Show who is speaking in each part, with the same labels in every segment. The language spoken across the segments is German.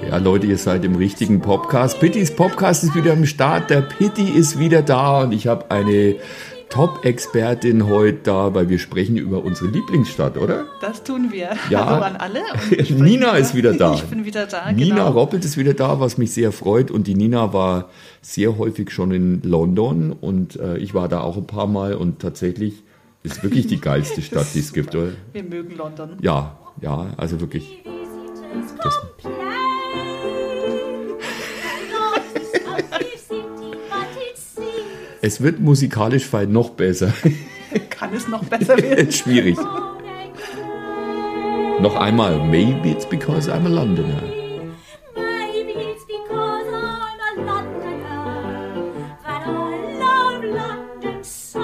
Speaker 1: Ja, Leute, ihr seid im richtigen Podcast. Pittys Podcast ist wieder am Start. Der Pitti ist wieder da und ich habe eine Top-Expertin heute da, weil wir sprechen über unsere Lieblingsstadt, oder?
Speaker 2: Das tun wir.
Speaker 1: Ja.
Speaker 2: Hallo an alle.
Speaker 1: Nina ist wieder da.
Speaker 2: Ich bin wieder da,
Speaker 1: Nina
Speaker 2: genau.
Speaker 1: Roppelt ist wieder da, was mich sehr freut. Und die Nina war sehr häufig schon in London und ich war da auch ein paar Mal und tatsächlich ist wirklich die geilste Stadt, die es gibt, oder?
Speaker 2: Wir mögen London.
Speaker 1: Ja, also wirklich. Es wird musikalisch fein noch besser.
Speaker 2: Kann es noch besser werden?
Speaker 1: Schwierig. Noch einmal. Maybe it's because I'm a Londoner.
Speaker 3: Maybe it's because I'm a Londoner that I love London so.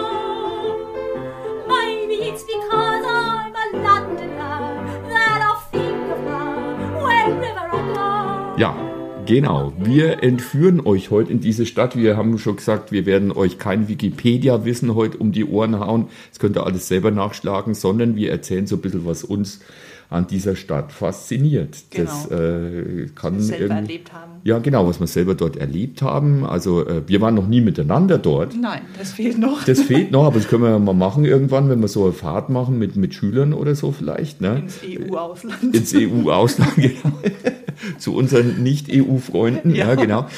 Speaker 3: Maybe it's because I'm a Londoner that I'll think of her wherever I go.
Speaker 1: Ja, genau. Wir entführen euch heute in diese Stadt. Wir haben schon gesagt, wir werden euch kein Wikipedia-Wissen heute um die Ohren hauen. Das könnt ihr alles selber nachschlagen, sondern wir erzählen so ein bisschen, was uns an dieser Stadt fasziniert.
Speaker 2: Genau.
Speaker 1: Das kann
Speaker 2: Was wir selber
Speaker 1: irgendwie-
Speaker 2: erlebt haben.
Speaker 1: Ja, genau, was wir selber dort erlebt haben. Also wir waren noch nie miteinander dort.
Speaker 2: Nein, das fehlt noch.
Speaker 1: Das fehlt noch, aber das können wir ja mal machen irgendwann, wenn wir so eine Fahrt machen mit Schülern oder so vielleicht. Ne?
Speaker 2: Ins EU-Ausland.
Speaker 1: Ins EU-Ausland, genau. Zu unseren Nicht-EU-Freunden, ja, genau.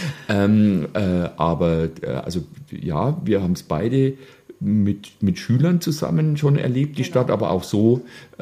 Speaker 1: Also ja, wir haben es beide mit Schülern zusammen schon erlebt, die
Speaker 2: Genau.
Speaker 1: Stadt, aber auch so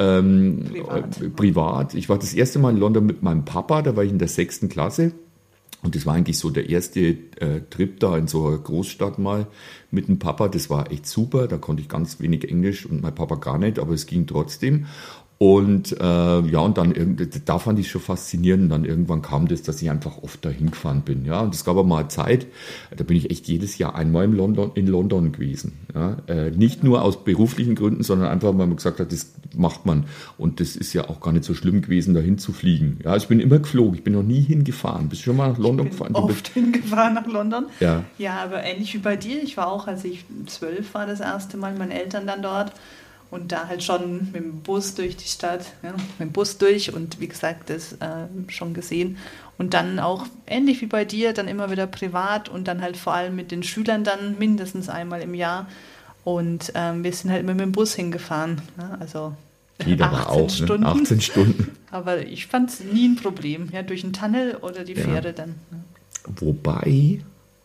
Speaker 1: privat. Ich war das erste Mal in London mit meinem Papa, da war ich in der 6. Klasse. Und das war eigentlich so der erste Trip da in so einer Großstadt mal mit dem Papa. Das war echt super, da konnte ich ganz wenig Englisch und mein Papa gar nicht, aber es ging trotzdem. Und und dann da fand ich es schon faszinierend. Und dann irgendwann kam das, dass ich einfach oft dahin gefahren bin. Ja, und es gab aber mal Zeit, da bin ich echt jedes Jahr einmal in London gewesen. Ja, nicht nur aus beruflichen Gründen, sondern einfach, weil man gesagt hat, das macht man. Und das ist ja auch gar nicht so schlimm gewesen, dahin zu fliegen. Ja, ich bin immer geflogen, ich bin noch nie hingefahren. Bist du schon mal nach London gefahren?
Speaker 2: Ich bin oft hingefahren nach London.
Speaker 1: Ja.
Speaker 2: Ja, aber ähnlich wie bei dir. Ich war auch, als ich 12 war, das erste Mal mit meinen Eltern dann dort. Und da halt schon mit dem Bus durch die Stadt, ja, mit dem Bus durch und wie gesagt, das schon gesehen. Und dann auch ähnlich wie bei dir, dann immer wieder privat und dann halt vor allem mit den Schülern dann mindestens einmal im Jahr. Und wir sind halt immer mit dem Bus hingefahren. Ja, also
Speaker 1: Geht aber auch,
Speaker 2: Stunden.
Speaker 1: ne? 18 Stunden.
Speaker 2: Aber ich fand es nie ein Problem, ja, durch den Tunnel oder die Fähre dann. Ja.
Speaker 1: Wobei,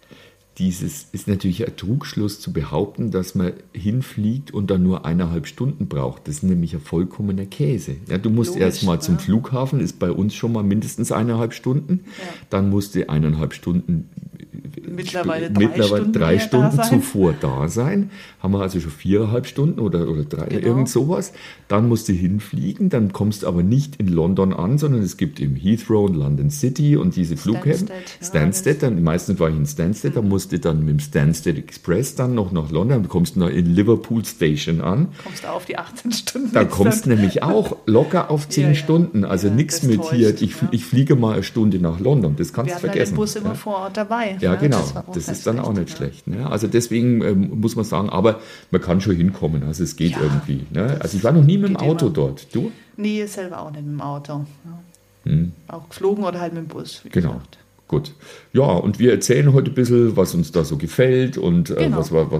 Speaker 1: dieses ist natürlich ein Trugschluss zu behaupten, dass man hinfliegt und dann nur 1,5 Stunden braucht. Das ist nämlich ein vollkommener Käse. Ja, du musst
Speaker 2: Logisch,
Speaker 1: erst mal zum
Speaker 2: ja.
Speaker 1: Flughafen, ist bei uns schon mal mindestens 1,5 Stunden.
Speaker 2: Ja.
Speaker 1: Dann musst du 1,5 Stunden
Speaker 2: Mittlerweile 3
Speaker 1: 3
Speaker 2: Stunden
Speaker 1: Stunden
Speaker 2: da sein.
Speaker 1: zuvor da sein. Haben wir also schon 4,5 Stunden oder 3,
Speaker 2: Genau.
Speaker 1: irgend sowas. Dann musst du hinfliegen, dann kommst du aber nicht in London an, sondern es gibt eben Heathrow und London City und diese Flughäfen. Stansted, dann meistens war ich in Stansted, da musste dann mit dem Stansted Express dann noch nach London, du kommst noch in Liverpool Station an.
Speaker 2: Kommst du auf die 18 Stunden.
Speaker 1: Da
Speaker 2: jetzt
Speaker 1: kommst du
Speaker 2: dann.
Speaker 1: nämlich auch locker auf 10
Speaker 2: Ja.
Speaker 1: Stunden. Also
Speaker 2: Ja,
Speaker 1: nichts
Speaker 2: das
Speaker 1: mit
Speaker 2: täuscht,
Speaker 1: hier,
Speaker 2: ja.
Speaker 1: ich fliege mal eine Stunde nach London, das kannst
Speaker 2: Wir
Speaker 1: du
Speaker 2: hatten halt
Speaker 1: vergessen.
Speaker 2: den Bus immer
Speaker 1: Ja.
Speaker 2: vor Ort dabei.
Speaker 1: Ja, genau.
Speaker 2: war auch
Speaker 1: Das
Speaker 2: nicht
Speaker 1: ist dann auch nicht
Speaker 2: ja.
Speaker 1: schlecht. Ne? Also deswegen muss man sagen, aber man kann schon hinkommen. Also es geht
Speaker 2: Ja,
Speaker 1: irgendwie. Ne? Also ich war noch nie mit dem
Speaker 2: geht
Speaker 1: Auto
Speaker 2: immer.
Speaker 1: dort. Du?
Speaker 2: Nee, selber auch nicht mit dem Auto. Ja. Auch geflogen oder halt mit dem Bus. Wie
Speaker 1: Genau.
Speaker 2: gesagt.
Speaker 1: Gut. Ja, und wir erzählen heute ein bisschen, was uns da so gefällt und
Speaker 2: Genau.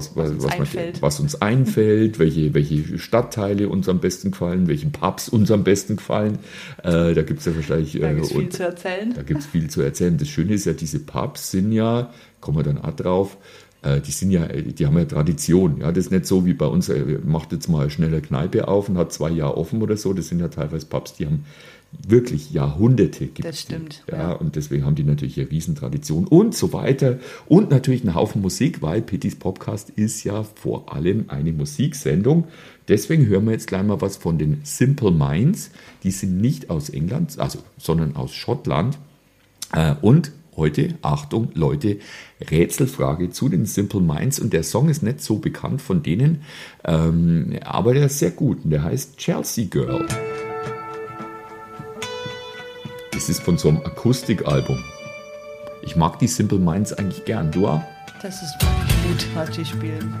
Speaker 1: was uns einfällt, welche Stadtteile uns am besten gefallen, welche Pubs uns am besten gefallen. Da gibt es ja wahrscheinlich
Speaker 2: Da gibt es viel zu erzählen.
Speaker 1: Da gibt es viel zu erzählen. Das Schöne ist ja, diese Pubs sind ja, kommen wir dann auch drauf, die haben ja Tradition. Ja, das ist nicht so wie bei uns, macht jetzt mal schnell eine Kneipe auf und hat 2 Jahre offen oder so. Das sind ja teilweise Pubs, die haben wirklich Jahrhunderte gibt's
Speaker 2: Das stimmt,
Speaker 1: die. Ja,
Speaker 2: ja.
Speaker 1: und deswegen haben die natürlich eine Riesentradition und so weiter. Und natürlich einen Haufen Musik, weil Pittys Podcast ist ja vor allem eine Musiksendung. Deswegen hören wir jetzt gleich mal was von den Simple Minds. Die sind nicht aus England, sondern aus Schottland. Und heute, Achtung Leute, Rätselfrage zu den Simple Minds. Und der Song ist nicht so bekannt von denen, aber der ist sehr gut. Und der heißt Chelsea Girl. Das ist von so einem Akustikalbum. Ich mag die Simple Minds eigentlich gern. Du auch?
Speaker 2: Das ist wirklich gut, was die spielen.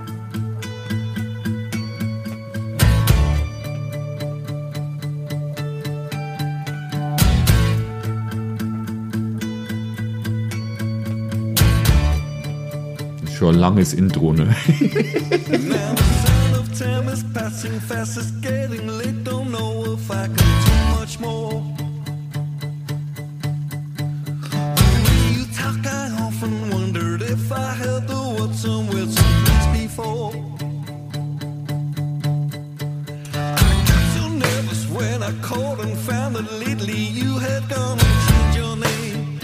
Speaker 1: schon ein langes Intro, ne?
Speaker 4: Now the sign of time is passing fast, it's getting late, don't know if I can do much more. When you talk, I often wondered if I had the words somewhere someplace before. I got so nervous when I called and found that lately you had gone and changed your name.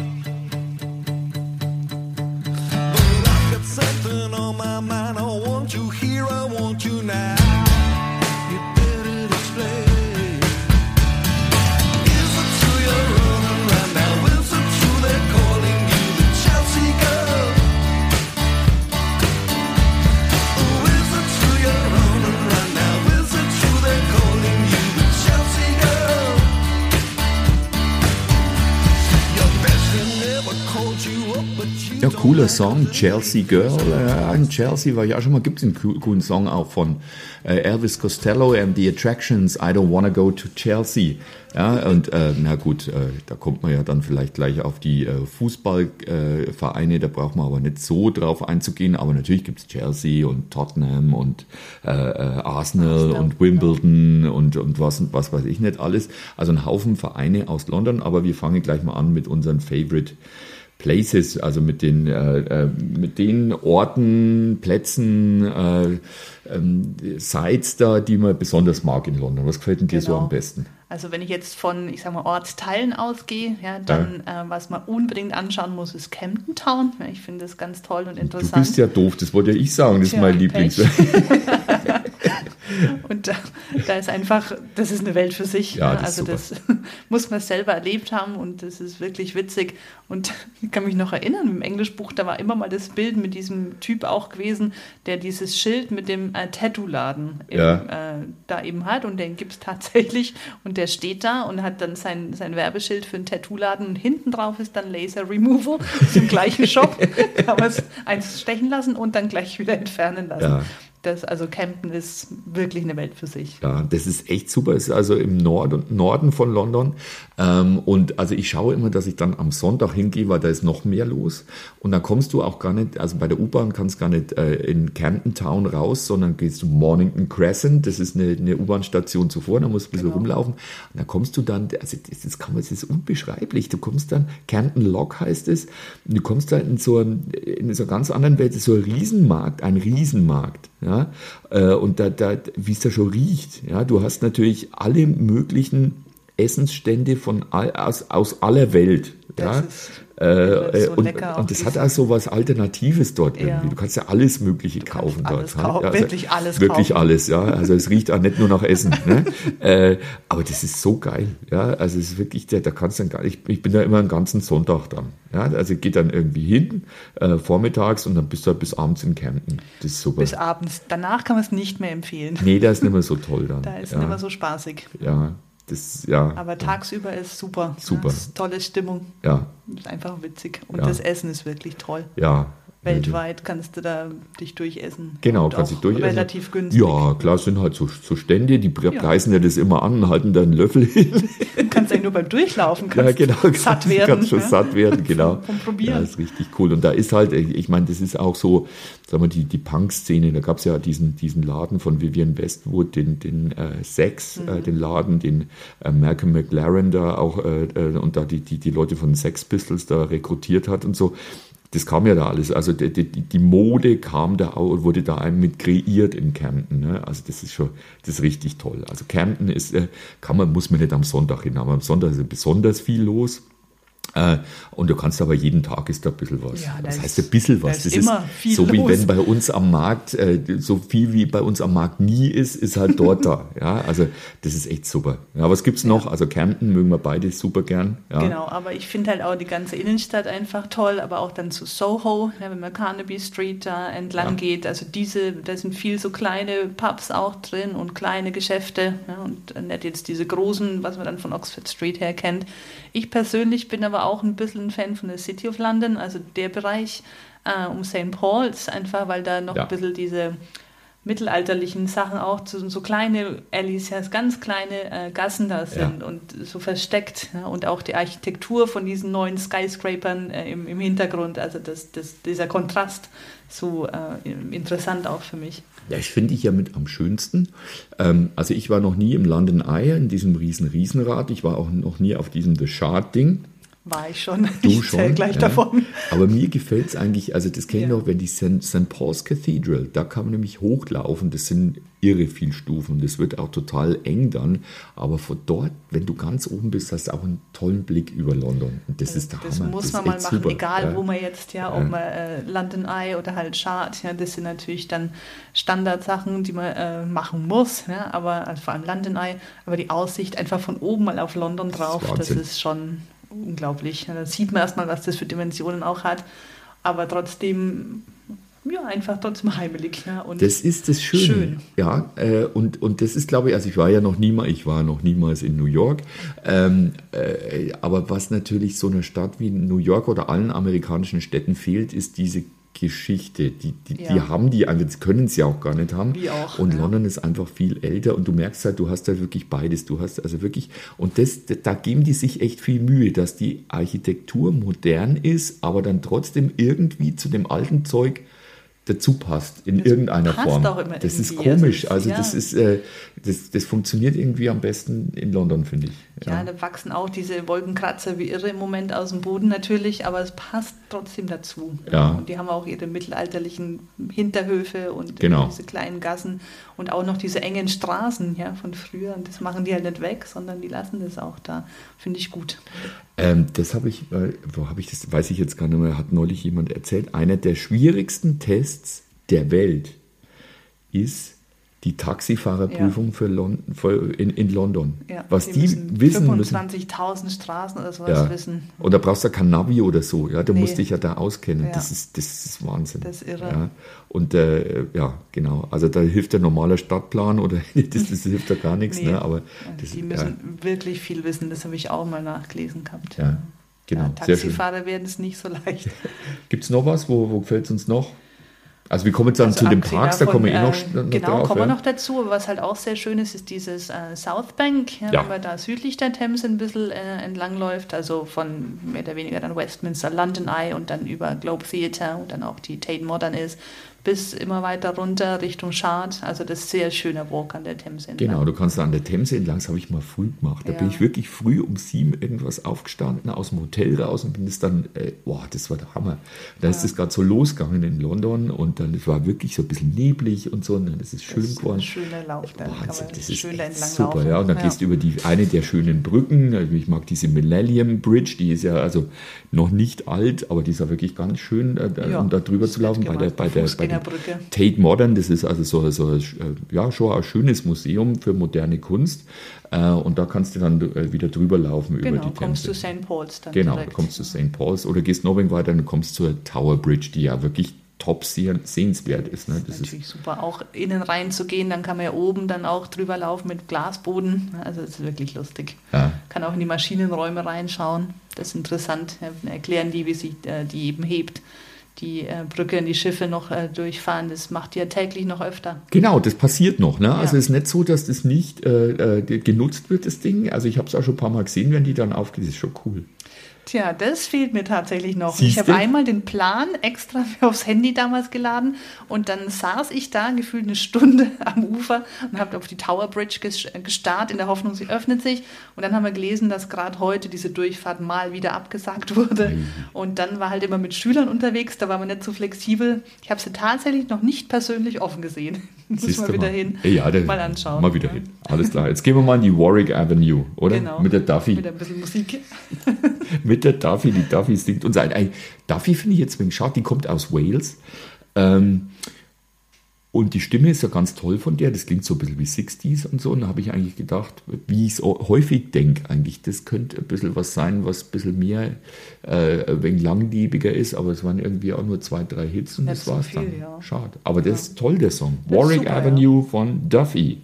Speaker 4: But I've got something on my mind, I want you here, I want you now. You better explain. Is it true you're running right now? Is it true they're calling you the Chelsea girl? Oh, is it true you're running right now? Is it true they're calling you the Chelsea girl? Your best friend never called you up, but you
Speaker 1: Ja,
Speaker 4: don't
Speaker 1: cooler
Speaker 4: like
Speaker 1: Song, Chelsea Girl. Ja, in Chelsea war ich auch schon mal, gibt es einen coolen Song auch von Elvis Costello and the Attractions, I Don't Wanna Go to Chelsea. Ja, und na gut, da kommt man ja dann vielleicht gleich auf die Fußballvereine, da braucht man aber nicht so drauf einzugehen, aber natürlich gibt es Chelsea und Tottenham und Arsenal und Wimbledon und was weiß ich nicht alles. Also ein Haufen Vereine aus London, aber wir fangen gleich mal an mit unseren Favorite Places, also mit den Orten, Plätzen, Sites da, die man besonders mag in London. Was gefällt denn dir so
Speaker 2: Genau.
Speaker 1: am besten?
Speaker 2: Also wenn ich jetzt von, ich sag mal, Ortsteilen ausgehe, ja, dann was man unbedingt anschauen muss, ist Camden Town. Ja, ich finde das ganz toll und
Speaker 1: Du
Speaker 2: interessant.
Speaker 1: bist ja doof, das wollte ja ich sagen, das ist
Speaker 2: Tja,
Speaker 1: mein Lieblings.
Speaker 2: Pech. Und da ist einfach, das ist eine Welt für sich.
Speaker 1: Ja,
Speaker 2: Ja,
Speaker 1: das ist
Speaker 2: also das muss man selber erlebt haben und das ist wirklich witzig. Und ich kann mich noch erinnern, im Englischbuch, da war immer mal das Bild mit diesem Typ auch gewesen, der dieses Schild mit dem Tattoo-Laden da eben hat und den gibt es tatsächlich und der steht da und hat dann sein Werbeschild für einen Tattoo-Laden und hinten drauf ist dann Laser Removal im gleichen Shop. Kann man es eins stechen lassen und dann gleich wieder entfernen lassen.
Speaker 1: Ja.
Speaker 2: Also Camden ist wirklich eine Welt für sich.
Speaker 1: Ja, das ist echt super. Es ist also im Norden von London. Und also ich schaue immer, dass ich dann am Sonntag hingehe, weil da ist noch mehr los. Und dann kommst du auch gar nicht, also bei der U-Bahn kannst du gar nicht in Camden Town raus, sondern gehst du Mornington Crescent. Das ist eine U-Bahn-Station zuvor, da musst du ein bisschen rumlaufen. Und dann kommst du dann, also das ist unbeschreiblich. Du kommst dann, Camden Lock heißt es, und du kommst da in so einer ganz anderen Welt, so ein Riesenmarkt. Ja, und wie es da schon riecht. Ja, du hast natürlich alle möglichen Essensstände aus aller Welt. Ja,
Speaker 2: so lecker
Speaker 1: und das hat auch so was Alternatives dort irgendwie.
Speaker 2: Ja.
Speaker 1: Du kannst ja alles Mögliche kaufen
Speaker 2: alles
Speaker 1: dort.
Speaker 2: kaufen,
Speaker 1: Ja,
Speaker 2: wirklich alles
Speaker 1: Wirklich
Speaker 2: kaufen.
Speaker 1: alles, ja. Also es riecht auch nicht nur nach Essen. Ne? Aber das ist so geil. Ja, also es ist wirklich, da kannst du dann gar nicht, ich bin da immer einen ganzen Sonntag dann. Ja, also geht dann irgendwie hin, vormittags und dann bist du halt bis abends in Camden. Das ist super.
Speaker 2: Bis abends. Danach kann man es nicht mehr empfehlen.
Speaker 1: Nee, da ist nicht mehr so toll dann.
Speaker 2: Da ist
Speaker 1: ja.
Speaker 2: nicht mehr so spaßig.
Speaker 1: Ja,
Speaker 2: Aber tagsüber ist super.
Speaker 1: Super.
Speaker 2: Ja, ist tolle Stimmung.
Speaker 1: Ja,
Speaker 2: Ist einfach witzig. Und
Speaker 1: Ja.
Speaker 2: das Essen ist wirklich toll.
Speaker 1: ja.
Speaker 2: Weltweit kannst du da dich durchessen.
Speaker 1: Genau,
Speaker 2: und
Speaker 1: kannst
Speaker 2: auch
Speaker 1: dich durchessen.
Speaker 2: relativ günstig.
Speaker 1: Ja, klar, es sind halt so Stände, die preisen ja das immer an und halten da einen Löffel hin.
Speaker 2: Du kannst ja nur beim Durchlaufen
Speaker 1: Ja, genau.
Speaker 2: satt werden.
Speaker 1: Kannst schon satt werden, genau.
Speaker 2: Vom Probieren.
Speaker 1: Ja, ist richtig cool. Und da ist halt, ich meine, das ist auch so, sagen wir, die Punk-Szene. Da gab es ja diesen Laden von Vivienne Westwood, den Sex, den Laden, den Malcolm McLaren da auch und da die Leute von Sex Pistols da rekrutiert hat und so. Das kam ja da alles. Also die Mode kam da auch und wurde da mit kreiert in Camden. Ne? Also das ist richtig toll. Also Camden ist, muss man nicht am Sonntag hin, aber am Sonntag ist besonders viel los. Und du kannst aber jeden Tag ist da ein bisschen was.
Speaker 2: Ja,
Speaker 1: das heißt ein bisschen was.
Speaker 2: Da ist
Speaker 1: Das
Speaker 2: immer viel
Speaker 1: so wie
Speaker 2: los.
Speaker 1: wenn bei uns am Markt, so viel wie bei uns am Markt nie ist halt dort da. Ja, also das ist echt super. Ja, was gibt's noch? Also Camden mögen wir beide super gern. Ja.
Speaker 2: Genau, aber ich finde halt auch die ganze Innenstadt einfach toll, aber auch dann zu Soho, ja, wenn man Carnaby Street da entlang geht, also da sind viel so kleine Pubs auch drin und kleine Geschäfte, ja, und nicht jetzt diese großen, was man dann von Oxford Street her kennt. Ich persönlich bin aber auch ein bisschen ein Fan von der City of London, also der Bereich um St. Paul ist einfach, weil da noch ein bisschen diese mittelalterlichen Sachen auch, so kleine Alleys, ja, ganz kleine Gassen da sind und so versteckt. Ja, und auch die Architektur von diesen neuen Skyscrapern im Hintergrund, also dieser Kontrast, so interessant auch für mich.
Speaker 1: Ja, ich finde ich ja mit am schönsten. Also ich war noch nie im London Eye, in diesem Riesenrad. Ich war auch noch nie auf diesem The Shard-Ding.
Speaker 2: War ich schon.
Speaker 1: Du
Speaker 2: ich
Speaker 1: schon,
Speaker 2: gleich davon.
Speaker 1: Aber mir gefällt es eigentlich, also das kenne ich noch, wenn die St. Paul's Cathedral, da kann man nämlich hochlaufen, das sind irre viel Stufen, das wird auch total eng dann, aber von dort, wenn du ganz oben bist, hast du auch einen tollen Blick über London und das ist der
Speaker 2: Das
Speaker 1: Hammer.
Speaker 2: muss
Speaker 1: das
Speaker 2: man mal
Speaker 1: echt
Speaker 2: machen,
Speaker 1: super.
Speaker 2: egal wo man jetzt, ob man London Eye oder halt Shard, das sind natürlich dann Standardsachen, die man machen muss, aber also vor allem London Eye, aber die Aussicht einfach von oben mal auf London drauf, das ist schon unglaublich. Da sieht man erstmal, was das für Dimensionen auch hat, aber trotzdem, einfach trotzdem heimelig. Ja, und
Speaker 1: das ist das Schöne. Schön. Ja, und das ist, glaube ich, also ich war noch niemals in New York, aber was natürlich so einer Stadt wie New York oder allen amerikanischen Städten fehlt, ist diese Geschichte, die haben die, also das können sie auch gar nicht haben.
Speaker 2: Wie auch,
Speaker 1: und London ist einfach viel älter und du merkst halt, du hast halt wirklich beides. Du hast also wirklich, und da geben die sich echt viel Mühe, dass die Architektur modern ist, aber dann trotzdem irgendwie zu dem alten Zeug dazu passt, in irgendeiner Form.
Speaker 2: Auch immer
Speaker 1: das ist komisch. Also das ist, das funktioniert irgendwie am besten in London, finde ich.
Speaker 2: Ja, da wachsen auch diese Wolkenkratzer wie irre im Moment aus dem Boden natürlich, aber es passt trotzdem dazu.
Speaker 1: Ja.
Speaker 2: Und die haben auch ihre mittelalterlichen Hinterhöfe und diese kleinen Gassen und auch noch diese engen Straßen von früher. Und das machen die halt nicht weg, sondern die lassen das auch da. Finde ich gut.
Speaker 1: Das habe ich, wo habe ich das, weiß ich jetzt gar nicht mehr, hat neulich jemand erzählt, einer der schwierigsten Tests der Welt ist die Taxifahrerprüfung in London.
Speaker 2: Ja,
Speaker 1: was die wissen müssen.
Speaker 2: 25.000 Straßen oder sowas wissen.
Speaker 1: Und da brauchst du kein Navi oder so. Ja, da musst dich ja da auskennen. Ja. Das ist Wahnsinn.
Speaker 2: Das ist irre.
Speaker 1: Ja. Und genau. Also da hilft der normale Stadtplan oder das hilft da gar nichts.
Speaker 2: Nee.
Speaker 1: Ne? Aber
Speaker 2: die müssen wirklich viel wissen. Das habe ich auch mal nachgelesen gehabt.
Speaker 1: Ja, genau.
Speaker 2: Ja, Taxifahrer werden es nicht so leicht.
Speaker 1: Gibt es noch was? Wo gefällt es uns noch? Also wir kommen jetzt dann zu den Parks, da kommen wir noch drauf.
Speaker 2: Genau, kommen wir noch dazu. Aber was halt auch sehr schön ist, ist dieses South Bank, wenn man da südlich der Themse ein bisschen entlangläuft, also von mehr oder weniger dann Westminster, London Eye und dann über Globe Theatre und dann auch die Tate Modern ist, bis immer weiter runter Richtung Shard. Also das ist sehr schöner Walk an der Themse entlang.
Speaker 1: Genau, du kannst da an der Themse entlang, das habe ich mal früh gemacht. Da bin ich wirklich früh um 7 irgendwas aufgestanden, aus dem Hotel raus und bin das dann, das war der Hammer. Da ist es gerade so losgegangen in London und dann, es war wirklich so ein bisschen neblig und so, und dann ist es schön geworden.
Speaker 2: Das ist ein schöner Lauf, da kann man
Speaker 1: das ist
Speaker 2: schön entlang
Speaker 1: super,
Speaker 2: laufen.
Speaker 1: ja, und dann gehst du über eine der schönen Brücken, ich mag diese Millennium Bridge, die ist ja also noch nicht alt, aber die ist ja wirklich ganz schön, um da drüber zu laufen, bei der Tate Modern, das ist also so schon ein schönes Museum für moderne Kunst, und da kannst du dann wieder drüber laufen über die Themse.
Speaker 2: Genau, kommst du St. Paul's dann
Speaker 1: Genau,
Speaker 2: direkt.
Speaker 1: du kommst zu St. Paul's oder gehst noch ein wenig weiter und kommst zur Tower Bridge, die ja wirklich top sehenswert ist. Ne?
Speaker 2: Das ist natürlich super, auch innen rein zu gehen, dann kann man ja oben dann auch drüber laufen mit Glasboden, also das ist wirklich lustig. Ja. Kann auch in die Maschinenräume reinschauen, das ist interessant, erklären die, wie sich die eben hebt. Die Brücke in die Schiffe noch durchfahren, das macht die ja täglich noch öfter.
Speaker 1: Genau, das passiert noch. Ne? Also es ist nicht so, dass das nicht genutzt wird, das Ding. Also ich habe es auch schon ein paar Mal gesehen, wenn die dann aufgeht, das ist schon cool.
Speaker 2: Tja, das fehlt mir tatsächlich noch.
Speaker 1: Siehste?
Speaker 2: Ich habe einmal den Plan extra aufs Handy damals geladen und dann saß ich da gefühlt eine Stunde am Ufer und habe auf die Tower Bridge gestarrt, in der Hoffnung, sie öffnet sich. Und dann haben wir gelesen, dass gerade heute diese Durchfahrt mal wieder abgesagt wurde. Und dann war halt immer mit Schülern unterwegs, da war man nicht so flexibel. Ich habe sie tatsächlich noch nicht persönlich offen gesehen. Muss mal wieder hin, mal anschauen.
Speaker 1: Mal wieder hin. Alles klar. Jetzt gehen wir mal in die Warwick Avenue, oder?
Speaker 2: Genau.
Speaker 1: Mit der Duffy.
Speaker 2: Mit ein bisschen Musik.
Speaker 1: Mit der Duffy. Die Duffy singt uns ein. Duffy finde ich jetzt wegen schade, die kommt aus Wales. Und die Stimme ist ja ganz toll von der. Das klingt so ein bisschen wie 60s und so. Und da habe ich eigentlich gedacht, wie ich es häufig denke, eigentlich, das könnte ein bisschen was sein, was ein bisschen mehr, ein wenig langlebiger ist. Aber es waren irgendwie auch nur 2, 3 Hits und
Speaker 2: nicht
Speaker 1: das war es
Speaker 2: so viel,
Speaker 1: dann.
Speaker 2: ja.
Speaker 1: Schade. Aber das ist toll, der Song.
Speaker 2: Das
Speaker 1: Warwick
Speaker 2: super,
Speaker 1: Avenue von Duffy.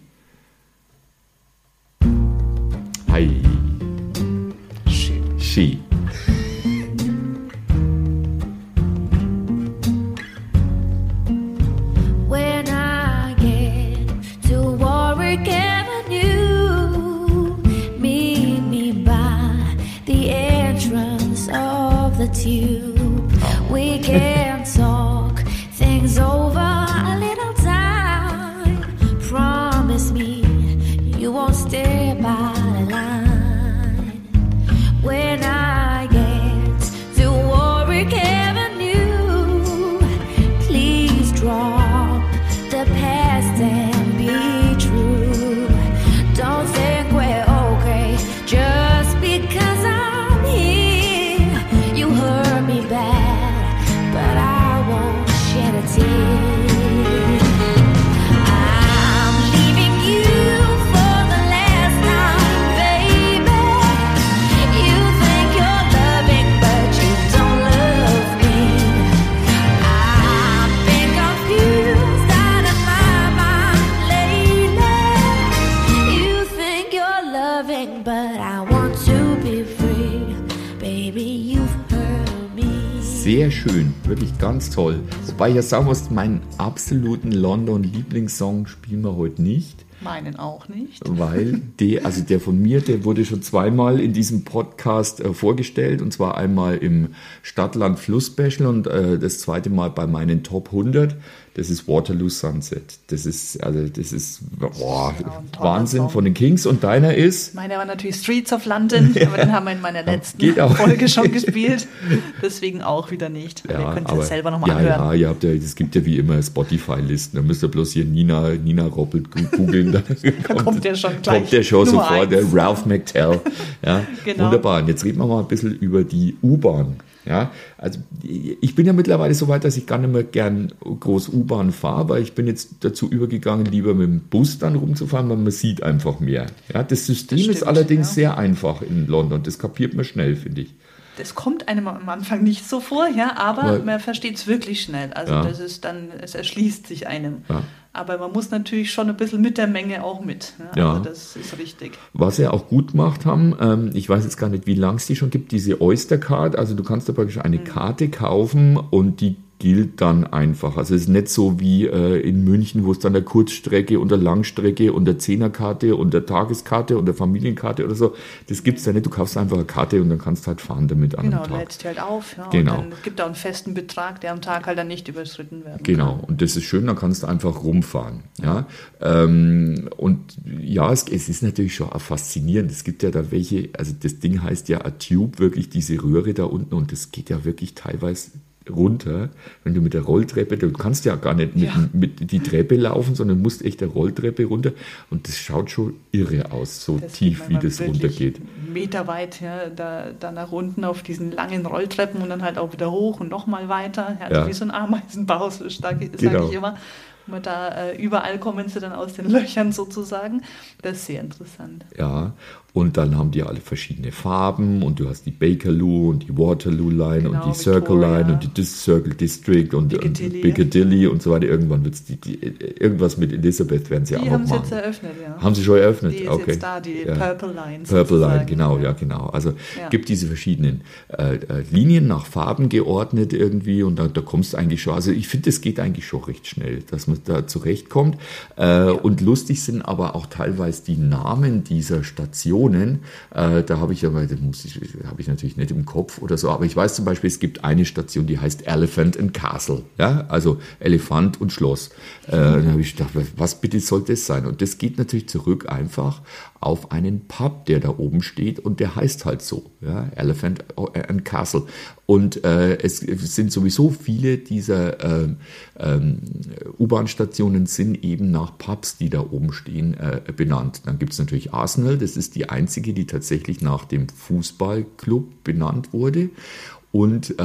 Speaker 1: Hi. She.
Speaker 3: When I gave the tube. We can talk things over a little time. Promise me you won't stay by the line. When I get to Warwick Avenue, please drop the past and be true. Don't think we're okay just because I'm here. You hurt me bad, but I won't shed a tear. I'm leaving you for the last time, baby. You think you're loving, but you don't love me. I've been confused out of my mind lately. You think you're loving, but I want to be free. Baby, you've hurt me.
Speaker 1: Sehr schön, wirklich ganz toll. Wobei ich ja sagen muss, meinen absoluten London-Lieblingssong spielen wir heute nicht.
Speaker 2: Meinen auch nicht.
Speaker 1: Weil der von mir, der wurde schon zweimal in diesem Podcast vorgestellt, und zwar einmal im Stadt-Land-Fluss-Special und das zweite Mal bei meinen Top 100. Das ist Waterloo Sunset. Das ist Wahnsinn
Speaker 2: Song.
Speaker 1: von den Kings. Und deiner ist?
Speaker 2: Meiner war natürlich Streets of London, aber den haben wir in meiner letzten
Speaker 1: geht auch.
Speaker 2: Folge schon gespielt. Deswegen auch wieder nicht. Ihr könnt es selber nochmal anhören.
Speaker 1: Ja, es gibt ja wie immer Spotify-Listen. Da müsst ihr bloß hier Nina Roppelt googeln. Da
Speaker 2: kommt der schon gleich.
Speaker 1: Kommt der schon
Speaker 2: Nummer
Speaker 1: sofort,
Speaker 2: 1.
Speaker 1: der Ralph McTell. Ja,
Speaker 2: Genau.
Speaker 1: Wunderbar. Und jetzt reden wir mal ein bisschen über die U-Bahn. Ja, also ich bin ja mittlerweile so weit, dass ich gar nicht mehr gern groß U-Bahn fahre, weil ich bin jetzt dazu übergegangen, lieber mit dem Bus dann rumzufahren, weil man sieht einfach mehr. Ja, das System
Speaker 2: Das
Speaker 1: ist
Speaker 2: stimmt,
Speaker 1: allerdings
Speaker 2: ja.
Speaker 1: sehr einfach in London. Das kapiert man schnell, finde ich.
Speaker 2: Das kommt einem am Anfang nicht so vor, ja, aber
Speaker 1: Weil-
Speaker 2: man versteht es wirklich schnell. Also
Speaker 1: Ja.
Speaker 2: das ist dann, es erschließt sich einem.
Speaker 1: Ja.
Speaker 2: Aber man muss natürlich schon ein bisschen mit der Menge auch mit.
Speaker 1: Ja.
Speaker 2: Also das ist richtig.
Speaker 1: Was sie auch gut gemacht haben, ich weiß jetzt gar nicht, wie lange es die schon gibt, diese Oyster Card. Also du kannst da praktisch eine Karte kaufen und die gilt dann einfach. Also es ist nicht so wie in München, wo es dann der Kurzstrecke und der Langstrecke und der Zehnerkarte und der Tageskarte und der Familienkarte oder so. Das gibt es da nicht. Du kaufst einfach eine Karte und dann kannst du halt fahren damit an
Speaker 2: Genau,
Speaker 1: einem
Speaker 2: du
Speaker 1: Tag.
Speaker 2: lädst die halt auf. Ja,
Speaker 1: Genau.
Speaker 2: Und dann gibt auch einen festen Betrag, der am Tag halt dann nicht überschritten werden
Speaker 1: Genau, und das ist schön, dann kannst du einfach rumfahren. Ja? Und ja, es ist natürlich schon auch faszinierend. Es gibt ja da welche, also das Ding heißt ja a Tube, wirklich diese Röhre da unten, und das geht ja wirklich teilweise runter, wenn du mit der Rolltreppe, du kannst ja gar nicht mit die Treppe laufen, sondern musst echt der Rolltreppe runter, und das schaut schon irre aus, so
Speaker 2: Das
Speaker 1: tief
Speaker 2: geht
Speaker 1: wie
Speaker 2: manchmal
Speaker 1: das
Speaker 2: wirklich
Speaker 1: runtergeht.
Speaker 2: meterweit, ja, da nach unten auf diesen langen Rolltreppen und dann halt auch wieder hoch und nochmal weiter. Ja, also
Speaker 1: Ja.
Speaker 2: wie so ein Ameisenbau, sage
Speaker 1: Genau.
Speaker 2: ich immer. Und da überall kommen sie dann aus den Löchern sozusagen. Das ist sehr interessant.
Speaker 1: Ja, und dann haben die alle verschiedene Farben, und du hast die Bakerloo und die Waterloo Line
Speaker 2: Genau,
Speaker 1: und die Circle
Speaker 2: Victoria.
Speaker 1: Line und die Circle District und Piccadilly und so weiter. Irgendwann wird es irgendwas mit Elizabeth werden sie auch
Speaker 2: Die
Speaker 1: noch
Speaker 2: haben es
Speaker 1: machen.
Speaker 2: jetzt eröffnet, ja.
Speaker 1: Haben sie schon eröffnet?
Speaker 2: Die ist
Speaker 1: Okay.
Speaker 2: jetzt da, die
Speaker 1: Ja.
Speaker 2: Purple Line.
Speaker 1: Purple Line,
Speaker 2: sozusagen.
Speaker 1: genau, ja, genau. Also
Speaker 2: Ja.
Speaker 1: gibt diese verschiedenen Linien nach Farben geordnet irgendwie, und da kommst du eigentlich schon, also ich finde, es geht eigentlich schon recht schnell, dass man da zurechtkommt. Und lustig sind aber auch teilweise die Namen dieser Stationen. Da habe ich habe ich natürlich nicht im Kopf oder so, aber ich weiß zum Beispiel, es gibt eine Station, die heißt Elephant and Castle, ja, also Elefant und Schloss. Dann habe ich gedacht, was bitte soll das sein? Und das geht natürlich zurück einfach auf einen Pub, der da oben steht, und der heißt halt so, ja, Elephant and Castle. Und es sind sowieso viele dieser U-Bahn-Stationen sind eben nach Pubs, die da oben stehen, benannt. Dann gibt es natürlich Arsenal, das ist die einzige, die tatsächlich nach dem Fußballclub benannt wurde. Und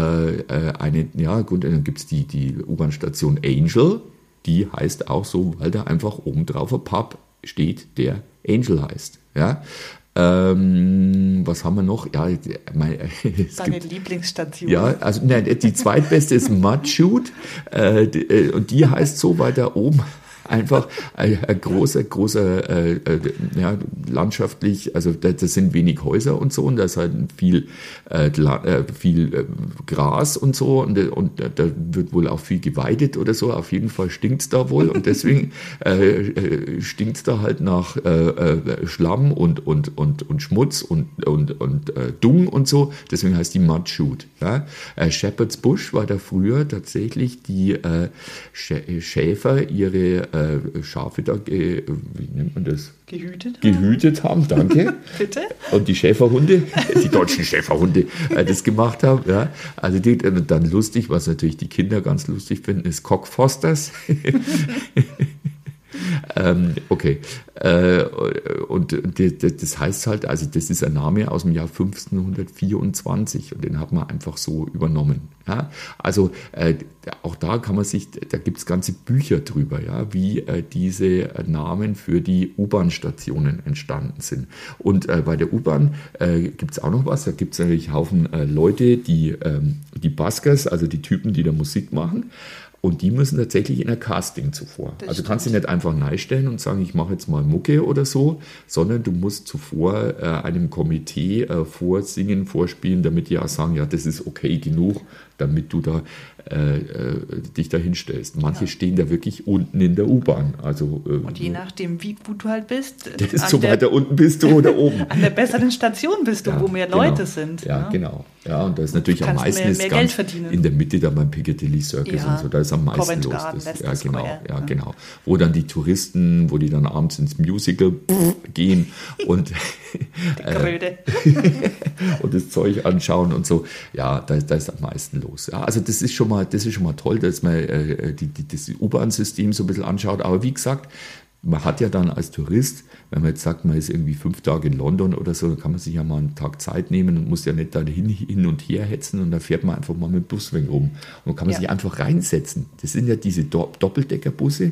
Speaker 1: dann gibt es die U-Bahn-Station Angel, die heißt auch so, weil da einfach oben drauf ein Pub steht, der Angel heißt. Ja? Was haben wir noch? Ja,
Speaker 2: Deine Lieblingsstation.
Speaker 1: Ja, also nein, die zweitbeste ist Mudchute, und die heißt so, weil da oben einfach ein großer, landschaftlich, also das sind wenig Häuser und so und da ist halt viel Gras und so und da wird wohl auch viel geweidet oder so, auf jeden Fall stinkt's da wohl und deswegen stinkt's da halt nach Schlamm und Schmutz und Dung und so, deswegen heißt die Mud Chute. Ja? Shepherd's Bush war da früher tatsächlich die Schäfer ihre Schafe da, wie nennt man das? Gehütet haben, danke.
Speaker 2: Bitte?
Speaker 1: Und die Schäferhunde, die deutschen Schäferhunde, das gemacht haben. Ja. Also dann lustig, was natürlich die Kinder ganz lustig finden, ist Cockfosters. Okay. Und das heißt halt, also das ist ein Name aus dem Jahr 1524 und den hat man einfach so übernommen. Ja? Also auch da da gibt es ganze Bücher drüber, ja, wie diese Namen für die U-Bahn-Stationen entstanden sind. Und bei der U-Bahn gibt es auch noch was, da gibt es natürlich Haufen Leute, die Buskers, also die Typen, die da Musik machen. Und die müssen tatsächlich in ein Casting zuvor. Also kannst du nicht einfach neistellen und sagen, ich mache jetzt mal Mucke oder so, sondern du musst zuvor einem Komitee vorsingen, vorspielen, damit die auch sagen, ja, das ist okay genug, damit du da dich da hinstellst. Manche stehen da wirklich unten in der U-Bahn. Also,
Speaker 2: und je nachdem, wie gut du halt bist.
Speaker 1: Das ist so weiter unten bist du oder oben.
Speaker 2: An der besseren Station bist du, wo mehr Leute sind.
Speaker 1: Ja, genau. Ja, und da ist natürlich am meisten
Speaker 2: mehr Geld verdienen.
Speaker 1: In der Mitte da beim Piccadilly Circus und so, da ist am meisten los. Ja, genau. Wo dann die Touristen, wo die dann abends ins Musical gehen und und das Zeug anschauen und so. Ja, da ist am meisten los. Ja, also das ist schon mal toll, dass man das U-Bahn-System so ein bisschen anschaut. Aber wie gesagt, man hat ja dann als Tourist, wenn man jetzt sagt, man ist irgendwie 5 Tage in London oder so, dann kann man sich ja mal einen Tag Zeit nehmen und muss ja nicht da hin und her hetzen und dann fährt man einfach mal mit dem Bus rum und kann man sich einfach reinsetzen. Das sind ja diese Doppeldeckerbusse,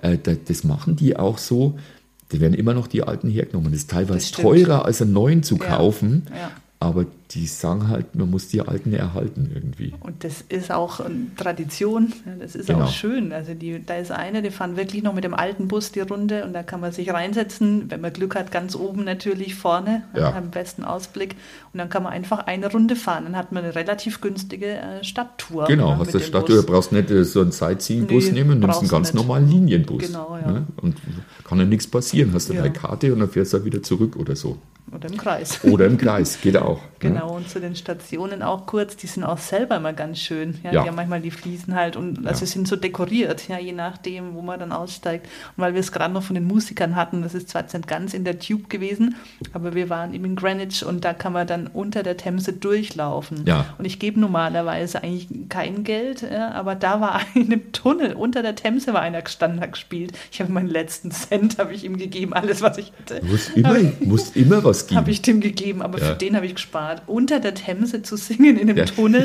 Speaker 1: das machen die auch so, da werden immer noch die alten hergenommen. Das ist teilweise teurer als einen neuen zu kaufen, aber die sagen halt, man muss die alten erhalten irgendwie.
Speaker 2: Und das ist auch eine Tradition, das ist auch schön. Also da ist eine, die fahren wirklich noch mit dem alten Bus die Runde und da kann man sich reinsetzen, wenn man Glück hat, ganz oben natürlich vorne, am besten Ausblick. Und dann kann man einfach eine Runde fahren. Dann hat man eine relativ günstige Stadttour.
Speaker 1: Genau, hast du Stadttour, brauchst nicht so einen Sightseeing-Bus nehmen, nimmst einen ganz normalen Linienbus. Genau, ja. Und kann ja nichts passieren, hast du deine Karte und dann fährst du halt wieder zurück oder so.
Speaker 2: Oder im Kreis.
Speaker 1: Geht auch.
Speaker 2: Genau, und zu den Stationen auch kurz, die sind auch selber immer ganz schön. Ja, die haben manchmal die Fliesen halt und also sind so dekoriert, je nachdem, wo man dann aussteigt. Und weil wir es gerade noch von den Musikern hatten, das ist zwar nicht ganz in der Tube gewesen, aber wir waren eben in Greenwich und da kann man dann unter der Themse durchlaufen. Ja. Und ich gebe normalerweise eigentlich kein Geld, aber da war in einem Tunnel, unter der Themse war einer gestanden, hat gespielt. Ich habe meinen letzten Cent, habe ich ihm gegeben, alles, was ich hatte.
Speaker 1: Du musst immer was geben.
Speaker 2: Habe ich dem gegeben, aber für den habe ich gespart. Unter der Themse zu singen in einem Tunnel,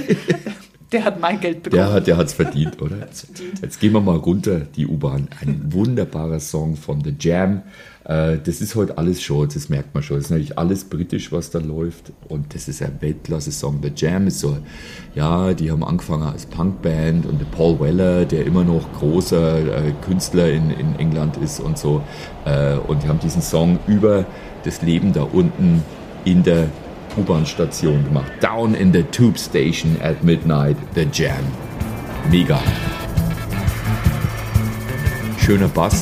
Speaker 2: der hat mein Geld bekommen.
Speaker 1: Der hat es verdient, oder? Jetzt gehen wir mal runter, die U-Bahn. Ein wunderbarer Song von The Jam. Das ist heute alles schon, das merkt man schon. Das ist natürlich alles britisch, was da läuft. Und das ist ein Weltklasse-Song. The Jam ist so, die haben angefangen als Punkband und der Paul Weller, der immer noch großer Künstler in England ist und so. Und die haben diesen Song über das Leben da unten in der U-Bahn-Station gemacht. Down in the Tube Station at Midnight, The Jam. Mega. Schöner Bass.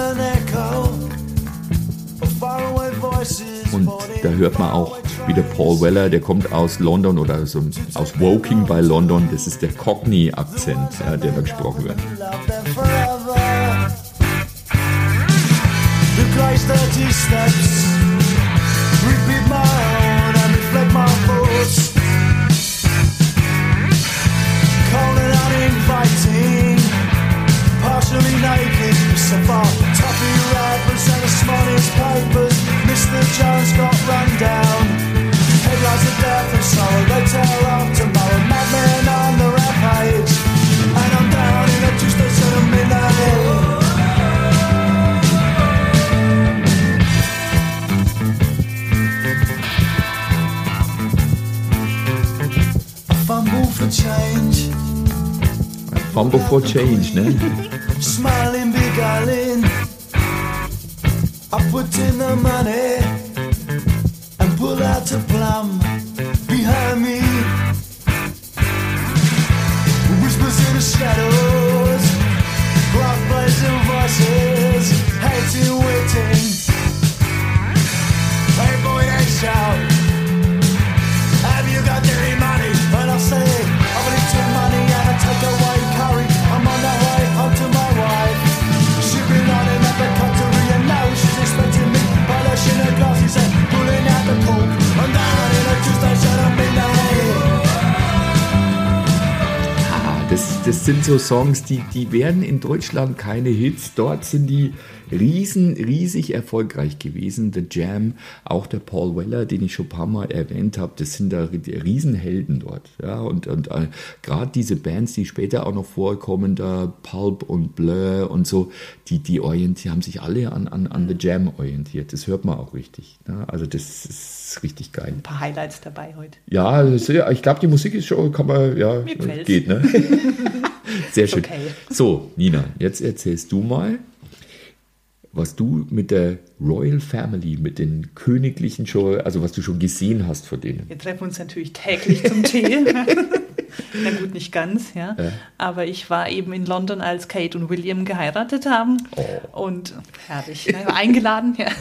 Speaker 1: Und da hört man auch wieder Paul Weller, der kommt aus London oder so aus Woking bei London. Das ist der Cockney-Akzent, der da gesprochen wird.
Speaker 4: Repeat my own and reflect my thoughts. Calling out inviting, partially naked, so far. Toffee wrappers and the smallest papers. Mr. Jones got run down. Headlines of death and sorrow, they tell of tomorrow. Madmen on the rampage, and I'm down in a two-station at midnight.
Speaker 1: Fumble for Change, ne?
Speaker 4: Smiling big darling, I put in the money and pull out a plum behind me. Whispers in the shadows, clock blazing voices, hating, waiting. Hey boy, they shout, have you got any money? And I say, I need some money and I take away curry. I'm on the way home to my wife. She's been running at the cutlery and now she's expecting me. Polishing her glasses and pulling out the coke. I'm down in a two-station at midnight.
Speaker 1: Das sind so Songs, die werden in Deutschland keine Hits. Dort sind die riesig erfolgreich gewesen. The Jam, auch der Paul Weller, den ich schon ein paar Mal erwähnt habe, das sind da Riesenhelden dort. Ja, und gerade diese Bands, die später auch noch vorkommen, da Pulp und Blur und so, die haben sich alle an The Jam orientiert. Das hört man auch richtig. Ja, also das ist richtig geil.
Speaker 2: Ein paar Highlights dabei heute.
Speaker 1: Ja, ich glaube, die Musik ist schon, kann man, ja,
Speaker 2: Mir gefällt's.
Speaker 1: geht, ne? Sehr schön.
Speaker 2: Okay.
Speaker 1: So, Nina, jetzt erzählst du mal, was du mit der Royal Family, mit den Königlichen schon, also was du schon gesehen hast von denen.
Speaker 2: Wir treffen uns natürlich täglich zum Tee. Na gut, nicht ganz, ja. Aber ich war eben in London, als Kate und William geheiratet haben.
Speaker 1: Oh.
Speaker 2: Und herrlich, ne? Eingeladen, ja.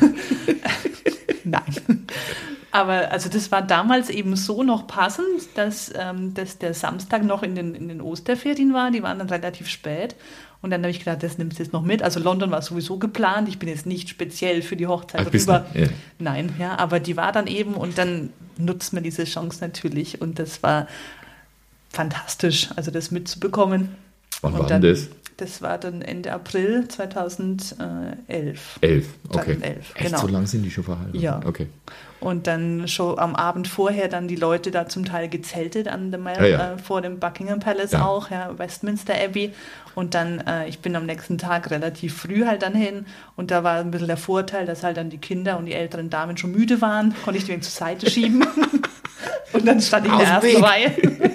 Speaker 2: Nein. Aber also das war damals eben so noch passend, dass der Samstag noch in den Osterferien war. Die waren dann relativ spät. Und dann habe ich gedacht, das nimmst du jetzt noch mit. Also London war sowieso geplant. Ich bin jetzt nicht speziell für die Hochzeit rüber.
Speaker 1: Ja.
Speaker 2: Nein, ja, aber die war dann eben und dann nutzt man diese Chance natürlich. Und das war fantastisch, also das mitzubekommen.
Speaker 1: Wann
Speaker 2: und
Speaker 1: war
Speaker 2: dann,
Speaker 1: denn das?
Speaker 2: Das war dann Ende April 2011.
Speaker 1: 11, okay.
Speaker 2: 2011,
Speaker 1: Echt,
Speaker 2: genau.
Speaker 1: so lange sind die schon verheiratet?
Speaker 2: Ja.
Speaker 1: Okay.
Speaker 2: Und dann schon am Abend vorher dann die Leute da zum Teil gezeltet an der Mall,
Speaker 1: Ja.
Speaker 2: vor dem Buckingham Palace
Speaker 1: Ja.
Speaker 2: auch, ja, Westminster Abbey. Und dann, ich bin am nächsten Tag relativ früh halt dann hin. Und da war ein bisschen der Vorteil, dass halt dann die Kinder und die älteren Damen schon müde waren. Konnte ich die zur Seite schieben. Und dann stand ich in der
Speaker 1: Aus dem
Speaker 2: ersten
Speaker 1: Weg.
Speaker 2: Reihe.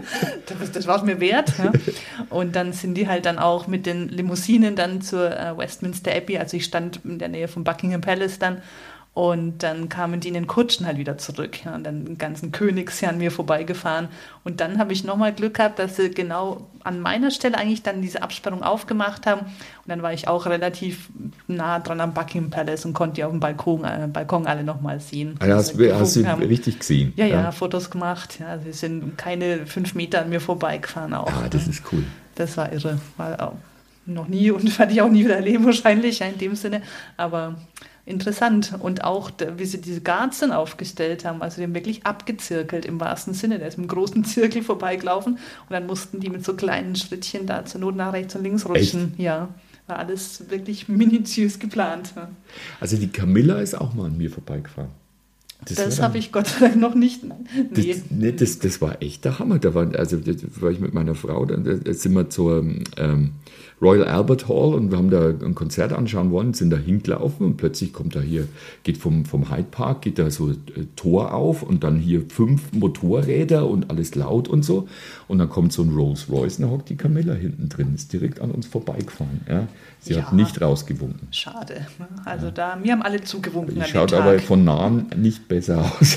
Speaker 2: Das war es mir wert. Ja. Und dann sind die halt dann auch mit den Limousinen dann zur Westminster Abbey. Also ich stand in der Nähe vom Buckingham Palace dann. Und dann kamen die in den Kutschen halt wieder zurück. Ja, und dann den ganzen Königsjahr an mir vorbeigefahren. Und dann habe ich nochmal Glück gehabt, dass sie genau an meiner Stelle eigentlich dann diese Absperrung aufgemacht haben. Und dann war ich auch relativ nah dran am Buckingham Palace und konnte die auf dem Balkon alle nochmal sehen.
Speaker 1: Also hast du
Speaker 2: gewunken haben.
Speaker 1: richtig gesehen?
Speaker 2: Ja, Fotos gemacht. Ja, sie sind keine 5 Meter an mir vorbeigefahren auch.
Speaker 1: Ah, das ist cool.
Speaker 2: Das war irre. War auch noch nie und werde ich auch nie wieder erleben wahrscheinlich, ja, in dem Sinne. Aber interessant. Und auch, wie sie diese Guards dann aufgestellt haben. Also die haben wirklich abgezirkelt im wahrsten Sinne. Der ist mit einem großen Zirkel vorbeigelaufen und dann mussten die mit so kleinen Schrittchen da zur Not nach rechts und links rutschen. Echt? Ja, war alles wirklich minutiös geplant. Ja.
Speaker 1: Also die Camilla ist auch mal an mir vorbeigefahren.
Speaker 2: Das habe ich Gott sei Dank noch nicht. Nee.
Speaker 1: Das war echt der Hammer. Da war ich mit meiner Frau, da sind wir zur Royal Albert Hall und wir haben da ein Konzert anschauen wollen, sind da hingelaufen und plötzlich kommt da hier, geht vom Hyde Park, geht da so Tor auf und dann hier 5 Motorräder und alles laut und so. Und dann kommt so ein Rolls Royce und da hockt die Camilla hinten drin, ist direkt an uns vorbeigefahren. Ja. Sie hat nicht rausgewunken.
Speaker 2: Schade. Also mir haben alle zugewunken.
Speaker 1: Die schaut aber von nahen nicht besser aus.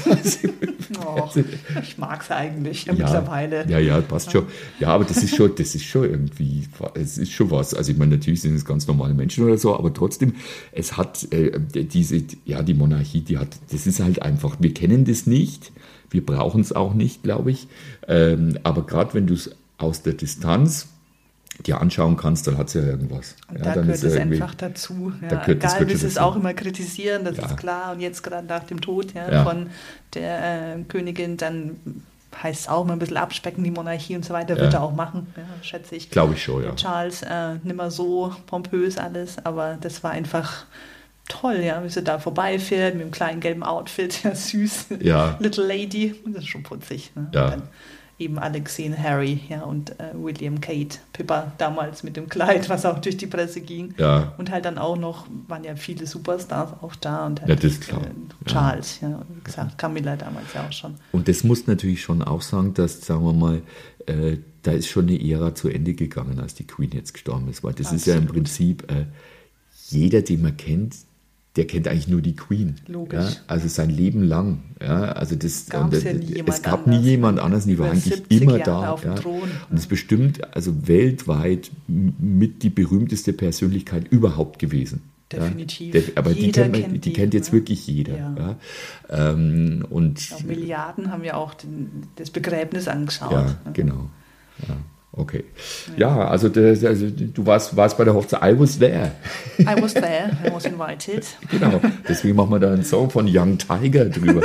Speaker 2: Ich mag es eigentlich mittlerweile.
Speaker 1: Ja, passt schon. Ja, aber das ist schon irgendwie, es ist schon was. Also ich meine, natürlich sind es ganz normale Menschen oder so, aber trotzdem, es hat die Monarchie, das ist halt einfach, wir kennen das nicht, wir brauchen es auch nicht, glaube ich. Aber gerade wenn du es aus der Distanz dir anschauen kannst, dann hat es ja irgendwas.
Speaker 2: Und
Speaker 1: ja,
Speaker 2: da gehört es einfach dazu. Ja, egal, wie sie es auch immer kritisieren, das ist klar. Und jetzt gerade nach dem Tod von der Königin, dann heißt es auch mal ein bisschen abspecken, die Monarchie und so weiter, wird er auch machen, schätze ich.
Speaker 1: Glaube ich schon, ja.
Speaker 2: Charles, nicht mehr so pompös alles, aber das war einfach toll, ja, wie sie da vorbeifährt mit dem kleinen gelben Outfit, süß, Little Lady, das ist schon putzig. Ne?
Speaker 1: Ja.
Speaker 2: Dann eben alle gesehen, Harry, ja, und William, Kate, Pippa damals mit dem Kleid, was auch durch die Presse ging.
Speaker 1: Ja.
Speaker 2: Und halt dann auch noch, waren ja viele Superstars auch da. Und halt,
Speaker 1: Ja, das ist klar.
Speaker 2: Charles, ja, und wie gesagt, Camilla damals ja auch schon.
Speaker 1: Und das muss natürlich schon auch sagen, dass, sagen wir mal, da ist schon eine Ära zu Ende gegangen, als die Queen jetzt gestorben ist. Weil das ist ja im Prinzip, jeder, den man kennt, der kennt eigentlich nur die Queen.
Speaker 2: Logisch.
Speaker 1: Ja? Also sein Leben lang. Ja? Also das,
Speaker 2: Gab's ja nie jemand
Speaker 1: es gab nie
Speaker 2: anders.
Speaker 1: jemand anders, die war
Speaker 2: Über
Speaker 1: eigentlich
Speaker 2: 70
Speaker 1: immer
Speaker 2: Jahre
Speaker 1: da.
Speaker 2: auf dem
Speaker 1: Ja?
Speaker 2: Thron.
Speaker 1: Und ist bestimmt also weltweit mit die berühmteste Persönlichkeit überhaupt gewesen.
Speaker 2: Definitiv.
Speaker 1: Ja? Aber
Speaker 2: Jeder
Speaker 1: die kennt jetzt
Speaker 2: ne?
Speaker 1: wirklich jeder.
Speaker 2: Ja.
Speaker 1: Ja? Und
Speaker 2: Auch Milliarden haben ja auch das Begräbnis angeschaut.
Speaker 1: ja,
Speaker 2: ne?
Speaker 1: genau. Ja, okay. Ja, also du warst bei der Hochzeit. I was there.
Speaker 2: I was there, I was invited.
Speaker 1: Genau. Deswegen machen wir da einen Song von Young Tiger drüber.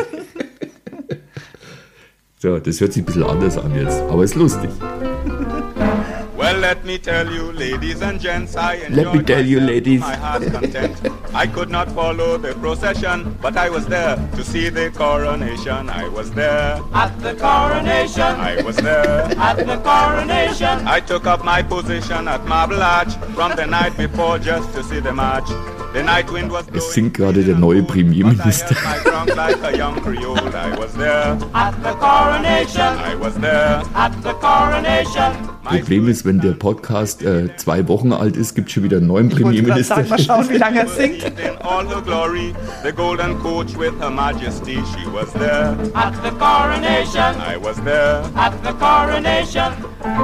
Speaker 1: So, das hört sich ein bisschen anders an jetzt, aber ist lustig.
Speaker 5: Well, let me tell you, ladies and gents, I
Speaker 1: Let me tell you,
Speaker 5: myself,
Speaker 1: ladies.
Speaker 5: my heart's content. I could not follow the procession, but I was there to see the coronation. I was there
Speaker 6: At the coronation,
Speaker 5: I was there.
Speaker 6: at the coronation,
Speaker 5: I took up my position at Marble Arch from the night before just to see the march. The night wind was
Speaker 1: Es singt gerade der neue Premierminister.
Speaker 5: but I held my ground like a young Creole. I was there,
Speaker 6: at the coronation,
Speaker 5: I was there.
Speaker 6: at the coronation.
Speaker 1: Problem ist, wenn der Podcast 2 Wochen alt ist, gibt es schon wieder einen neuen
Speaker 2: Ich wollte gerade
Speaker 1: Premierminister.
Speaker 2: sagen, mal schauen, wie lange er singt.
Speaker 5: In all her glory, the golden coach with her majesty, she was there.
Speaker 6: At the coronation,
Speaker 5: I was there.
Speaker 6: at the coronation,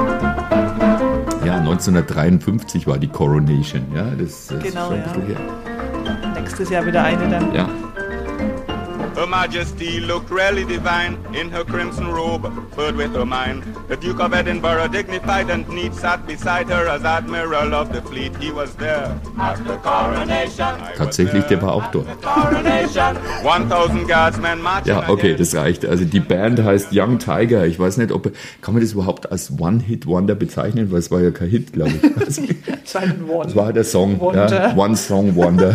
Speaker 1: Ja, 1953 war die Coronation. Ja, das ist
Speaker 2: Genau,
Speaker 1: schon ein
Speaker 2: ja.
Speaker 1: bisschen her.
Speaker 2: Nächstes Jahr wieder eine dann.
Speaker 1: Ja.
Speaker 5: Her Majesty looked really divine in her crimson robe, furred with ermine. The Duke of Edinburgh, dignified and neat, sat beside her as Admiral of the Fleet. He was there.
Speaker 6: at the coronation,
Speaker 5: I was
Speaker 1: Tatsächlich,
Speaker 5: there.
Speaker 1: der war auch dort.
Speaker 6: coronation.
Speaker 5: 1000 Guardsmen marching
Speaker 1: Ja, okay,
Speaker 5: ahead.
Speaker 1: das reicht. Also die Band heißt Young Tiger. Ich weiß nicht, kann man das überhaupt als One-Hit-Wonder bezeichnen, weil es war ja kein Hit, glaube ich. Also,
Speaker 2: Simon Won.
Speaker 1: das war der Song.
Speaker 2: Wonder.
Speaker 1: Ja, One Song Wonder.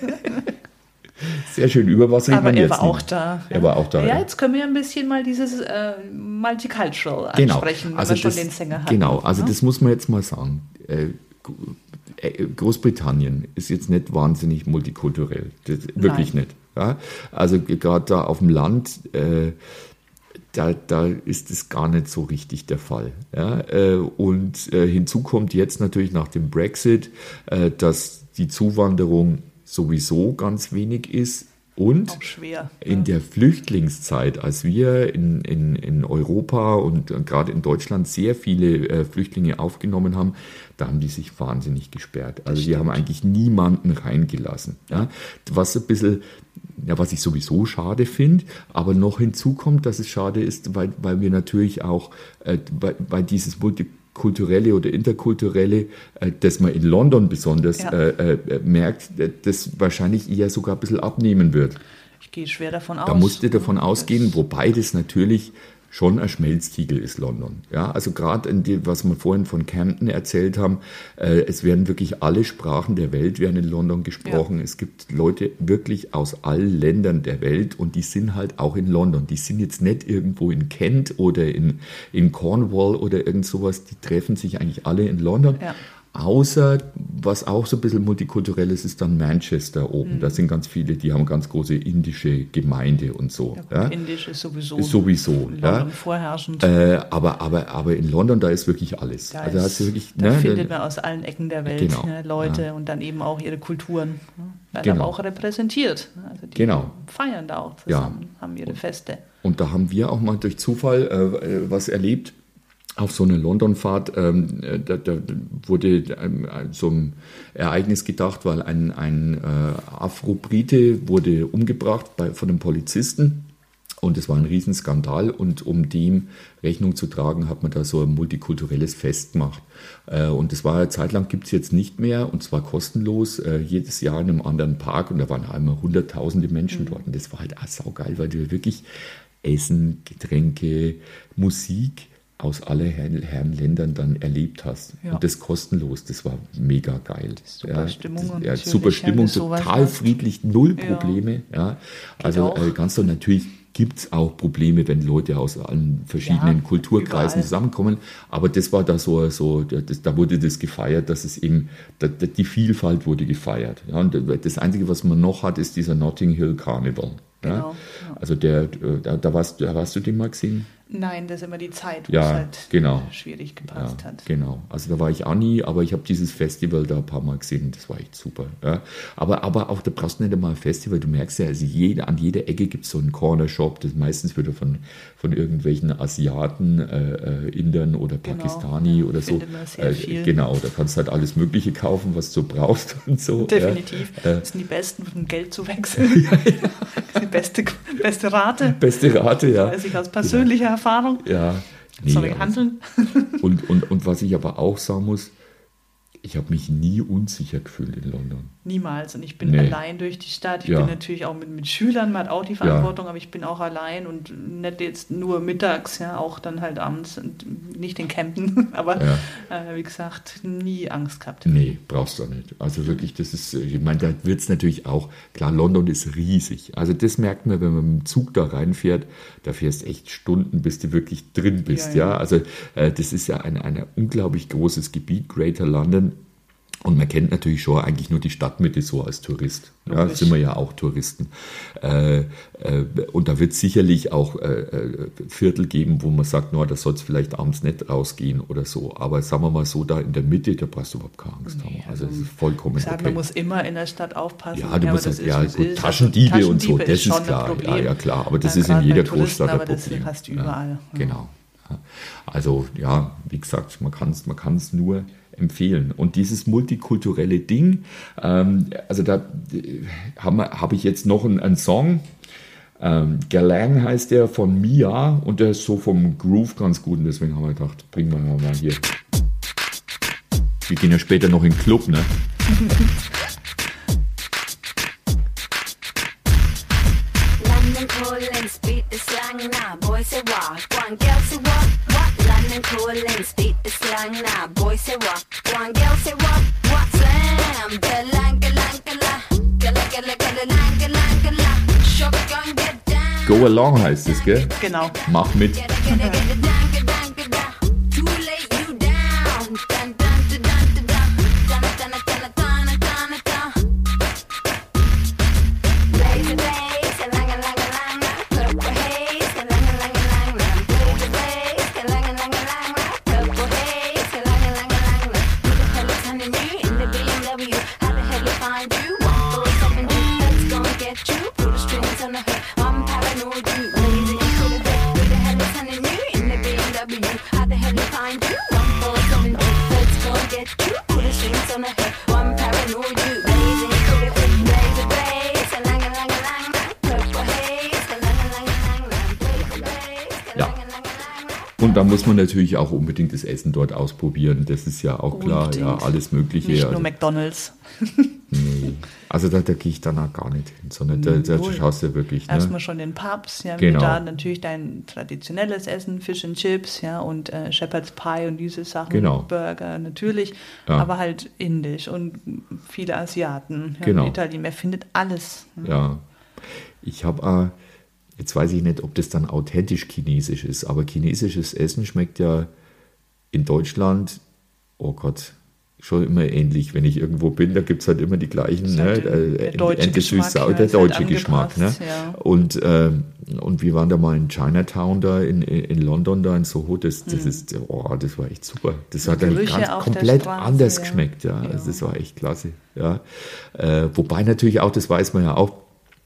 Speaker 1: Sehr schön. Über was redet
Speaker 2: Aber
Speaker 1: man
Speaker 2: er
Speaker 1: jetzt?
Speaker 2: war auch
Speaker 1: nicht?
Speaker 2: da.
Speaker 1: Er war auch da.
Speaker 2: Ja, jetzt können wir ein bisschen mal dieses Multicultural
Speaker 1: Genau.
Speaker 2: ansprechen, wenn
Speaker 1: Also
Speaker 2: wir schon
Speaker 1: das,
Speaker 2: den Sänger hatten.
Speaker 1: genau, also
Speaker 2: ne?
Speaker 1: das muss man jetzt mal sagen. Großbritannien ist jetzt nicht wahnsinnig multikulturell. Das, wirklich
Speaker 2: Nein.
Speaker 1: nicht. Ja? Also gerade da auf dem Land, da ist es gar nicht so richtig der Fall. Ja? Und hinzu kommt jetzt natürlich nach dem Brexit, dass die Zuwanderung sowieso ganz wenig ist. Und
Speaker 2: Auch schwer.
Speaker 1: in der Flüchtlingszeit, als wir in Europa und gerade in Deutschland sehr viele Flüchtlinge aufgenommen haben, da haben die sich wahnsinnig gesperrt. Also die haben eigentlich niemanden reingelassen. Ja? Was ein bisschen, ja, was ich sowieso schade finde, aber noch hinzu kommt, dass es schade ist, weil wir natürlich auch, weil dieses multikulturelle oder interkulturelle, das man in London besonders merkt, das wahrscheinlich eher sogar ein bisschen abnehmen wird.
Speaker 2: Ich gehe schwer davon aus.
Speaker 1: Da musste davon ausgehen, wobei das natürlich schon ein Schmelztiegel ist, London. Ja, also gerade, was wir vorhin von Camden erzählt haben, es werden wirklich alle Sprachen der Welt werden in London gesprochen.
Speaker 2: Ja.
Speaker 1: Es gibt Leute wirklich aus allen Ländern der Welt und die sind halt auch in London. Die sind jetzt nicht irgendwo in Kent oder in Cornwall oder irgend sowas. Die treffen sich eigentlich alle in London.
Speaker 2: Ja.
Speaker 1: Außer, was auch so ein bisschen multikulturell ist, ist dann Manchester oben. Da sind ganz viele, die haben eine ganz große indische Gemeinde und so.
Speaker 2: Ja, gut, Indisch ist sowieso,
Speaker 1: Sowieso,
Speaker 2: in
Speaker 1: ja.
Speaker 2: London vorherrschend.
Speaker 1: Aber in London, da ist wirklich alles.
Speaker 2: Da,
Speaker 1: also hast du wirklich,
Speaker 2: da
Speaker 1: ne,
Speaker 2: findet man aus allen Ecken der Welt
Speaker 1: Genau,
Speaker 2: Leute und dann eben auch ihre Kulturen. Werden
Speaker 1: Genau.
Speaker 2: aber auch repräsentiert. Also die
Speaker 1: Genau.
Speaker 2: feiern da auch zusammen, haben ihre Feste.
Speaker 1: Und da haben wir auch mal durch Zufall was erlebt. Auf so einer London-Fahrt, da wurde so ein Ereignis gedacht, weil ein Afro-Brite wurde umgebracht von einem Polizisten. Und es war ein Riesenskandal. Und um dem Rechnung zu tragen, hat man da so ein multikulturelles Fest gemacht. Und das war eine Zeit lang, gibt es jetzt nicht mehr. Und zwar kostenlos, jedes Jahr in einem anderen Park. Und da waren einmal hunderttausende Menschen dort. Und das war halt auch saugeil, weil du wirklich Essen, Getränke, Musik aus aller Herren Ländern dann erlebt hast.
Speaker 2: Ja.
Speaker 1: Und das kostenlos, das war mega geil.
Speaker 2: Super Stimmung und
Speaker 1: ja,
Speaker 2: natürlich,
Speaker 1: super Stimmung,
Speaker 2: wenn du sowas
Speaker 1: total
Speaker 2: hast.
Speaker 1: friedlich, null
Speaker 2: Ja.
Speaker 1: Probleme. Ja. Also
Speaker 2: auch.
Speaker 1: kannst du natürlich gibt es auch Probleme, wenn Leute aus allen verschiedenen
Speaker 2: Ja,
Speaker 1: Kulturkreisen
Speaker 2: überall.
Speaker 1: zusammenkommen. Aber das war da da wurde das gefeiert, dass es eben, die Vielfalt wurde gefeiert. Ja, und das Einzige, was man noch hat, ist dieser Notting Hill Carnival. Ja?
Speaker 2: Genau, ja.
Speaker 1: Also da hast du den mal gesehen?
Speaker 2: Nein, das ist immer die Zeit, wo
Speaker 1: Ja,
Speaker 2: es halt
Speaker 1: genau.
Speaker 2: schwierig gepasst hat.
Speaker 1: Genau. Also da war ich auch nie, aber ich habe dieses Festival da ein paar Mal gesehen, das war echt super. Ja. Aber auch, da brauchst du nicht einmal ein Festival, du merkst ja, also an jeder Ecke gibt es so einen Corner-Shop, das meistens wieder von irgendwelchen Asiaten, Indern oder Pakistani
Speaker 2: ja,
Speaker 1: oder so.
Speaker 2: findet man sehr viel.
Speaker 1: Genau, da kannst du halt alles Mögliche kaufen, was du brauchst und so.
Speaker 2: Definitiv.
Speaker 1: Ja.
Speaker 2: Das sind die Besten, um Geld zu wechseln. Die beste Rate.
Speaker 1: Beste Rate, ja.
Speaker 2: Weiß ich aus persönlicher Erfahrung.
Speaker 1: Ja.
Speaker 2: Sorry,
Speaker 1: aber-
Speaker 2: handeln.
Speaker 1: Und was ich aber auch sagen muss, ich habe mich nie unsicher gefühlt in London.
Speaker 2: Niemals. Und ich bin
Speaker 1: Nee.
Speaker 2: allein durch die Stadt. Ich
Speaker 1: Ja.
Speaker 2: bin natürlich auch mit Schülern, man hat auch die Verantwortung, aber ich bin auch allein und nicht jetzt nur mittags, ja, auch dann halt abends und nicht in Campen. Aber wie gesagt, nie Angst gehabt.
Speaker 1: Nee, brauchst du nicht. Also wirklich, das ist, ich meine, da wird es natürlich auch, klar, London ist riesig. Also das merkt man, wenn man mit dem Zug da reinfährt, da fährst echt Stunden, bis du wirklich drin bist.
Speaker 2: Ja,
Speaker 1: Ja, also das ist ja ein unglaublich großes Gebiet, Greater London. Und man kennt natürlich schon eigentlich nur die Stadtmitte so als Tourist. Ja,
Speaker 2: Logisch.
Speaker 1: sind wir ja auch Touristen. Und da wird es sicherlich auch Viertel geben, wo man sagt, no, da soll es vielleicht abends nicht rausgehen oder so. Aber sagen wir mal so, da in der Mitte, da brauchst du überhaupt keine Angst haben. Also das ist vollkommen
Speaker 2: Ich sage,
Speaker 1: okay.
Speaker 2: man muss immer in der Stadt aufpassen.
Speaker 1: Ja, du
Speaker 2: aber
Speaker 1: musst
Speaker 2: das
Speaker 1: halt, ja,
Speaker 2: wie es
Speaker 1: gut,
Speaker 2: ist.
Speaker 1: Taschendiebe
Speaker 2: Also,
Speaker 1: und so, das ist
Speaker 2: schon ein
Speaker 1: klar.
Speaker 2: Problem.
Speaker 1: Ja, klar, aber das ist in
Speaker 2: gerade
Speaker 1: jeder
Speaker 2: bei Touristen,
Speaker 1: Großstadt ein
Speaker 2: aber das
Speaker 1: Problem.
Speaker 2: fast überall.
Speaker 1: Ja, genau. Ja. Also, ja, wie gesagt, man kann es nur empfehlen. Und dieses multikulturelle Ding, also da habe ich jetzt noch einen Song, Galang heißt der, von Mia, und der ist so vom Groove ganz gut, und deswegen haben wir gedacht, bringen wir mal hier. Wir gehen ja später noch in den Club, ne?
Speaker 7: London calling, speak the slang now. Boy say what, one girl say what, what? London calling, speak the slang now. Boy say what, one girl say what slam? Galang, galang, galang, galang, galang, galang, galang, galang. Shotgun, get down.
Speaker 1: Go Along heißt es, gell?
Speaker 2: Genau.
Speaker 1: Mach mit.
Speaker 7: Get down, get down, get down, get down. Too late, you down. Dun, dun, dun, dun, dun, dun. Dun, dun, dun, dun, dun, dun, dun. Blaze the blaze, lang, lang, lang, lang, lang. Purple haze, lang, lang, lang, lang, lang. Blaze the blaze, lang, lang, lang, lang, lang. Purple haze, lang, lang, lang, lang, lang. Who the hell is hunting you in the BMW? How the hell you find you? 1472, let's go and get you. Put the strings on the hook, I'm paranoid you. Lazy and cool as that. Who the hell is hunting you in the BMW? How the hell you find you? 1472, let's go and get you. Put the strings on the hook, I'm paranoid you. Lazy and cool as that. Blaze the blaze, lang, lang, lang, lang, lang. Purple haze, lang, lang, lang, lang, lang. Blaze the blaze,
Speaker 1: Ja.
Speaker 7: lang, lang, lang, lang, lang.
Speaker 1: Und da muss man natürlich auch unbedingt das Essen dort ausprobieren. Das ist ja auch klar, ja,
Speaker 2: Unbedingt.
Speaker 1: alles Mögliche.
Speaker 2: Nicht
Speaker 1: Also,
Speaker 2: nur McDonalds.
Speaker 1: nee. Also da gehe ich dann auch gar nicht hin, sondern da
Speaker 2: Null.
Speaker 1: schaust du wirklich.
Speaker 2: Erstmal
Speaker 1: Ne?
Speaker 2: schon in Pubs, ja,
Speaker 1: Genau.
Speaker 2: mit da natürlich dein traditionelles Essen, Fish and Chips, ja, und Shepherd's Pie und diese Sachen,
Speaker 1: Genau.
Speaker 2: Burger natürlich,
Speaker 1: Ja.
Speaker 2: aber halt indisch und viele Asiaten, ja,
Speaker 1: Genau.
Speaker 2: Italien, man findet alles.
Speaker 1: Ja. Ich habe, jetzt weiß ich nicht, ob das dann authentisch chinesisch ist, aber chinesisches Essen schmeckt ja in Deutschland, oh Gott, schon immer ähnlich. Wenn ich irgendwo bin, da gibt es halt immer die gleichen,
Speaker 2: Ist
Speaker 1: ne?
Speaker 2: halt der deutsche
Speaker 1: Ente
Speaker 2: Geschmack,
Speaker 1: süß, sau,
Speaker 2: ja,
Speaker 1: der
Speaker 2: ist halt
Speaker 1: deutsche Geschmack. Ne?
Speaker 2: angepasst, ja.
Speaker 1: Und wir waren da mal in Chinatown, da in London, da in Soho, das ist, oh, das war echt super. Das hat dann
Speaker 2: Gerüche
Speaker 1: ganz
Speaker 2: auf der
Speaker 1: komplett
Speaker 2: Straße,
Speaker 1: anders
Speaker 2: ja.
Speaker 1: geschmeckt. Ja.
Speaker 2: Ja.
Speaker 1: Also das war echt klasse. Ja. Wobei natürlich auch, das weiß man ja auch,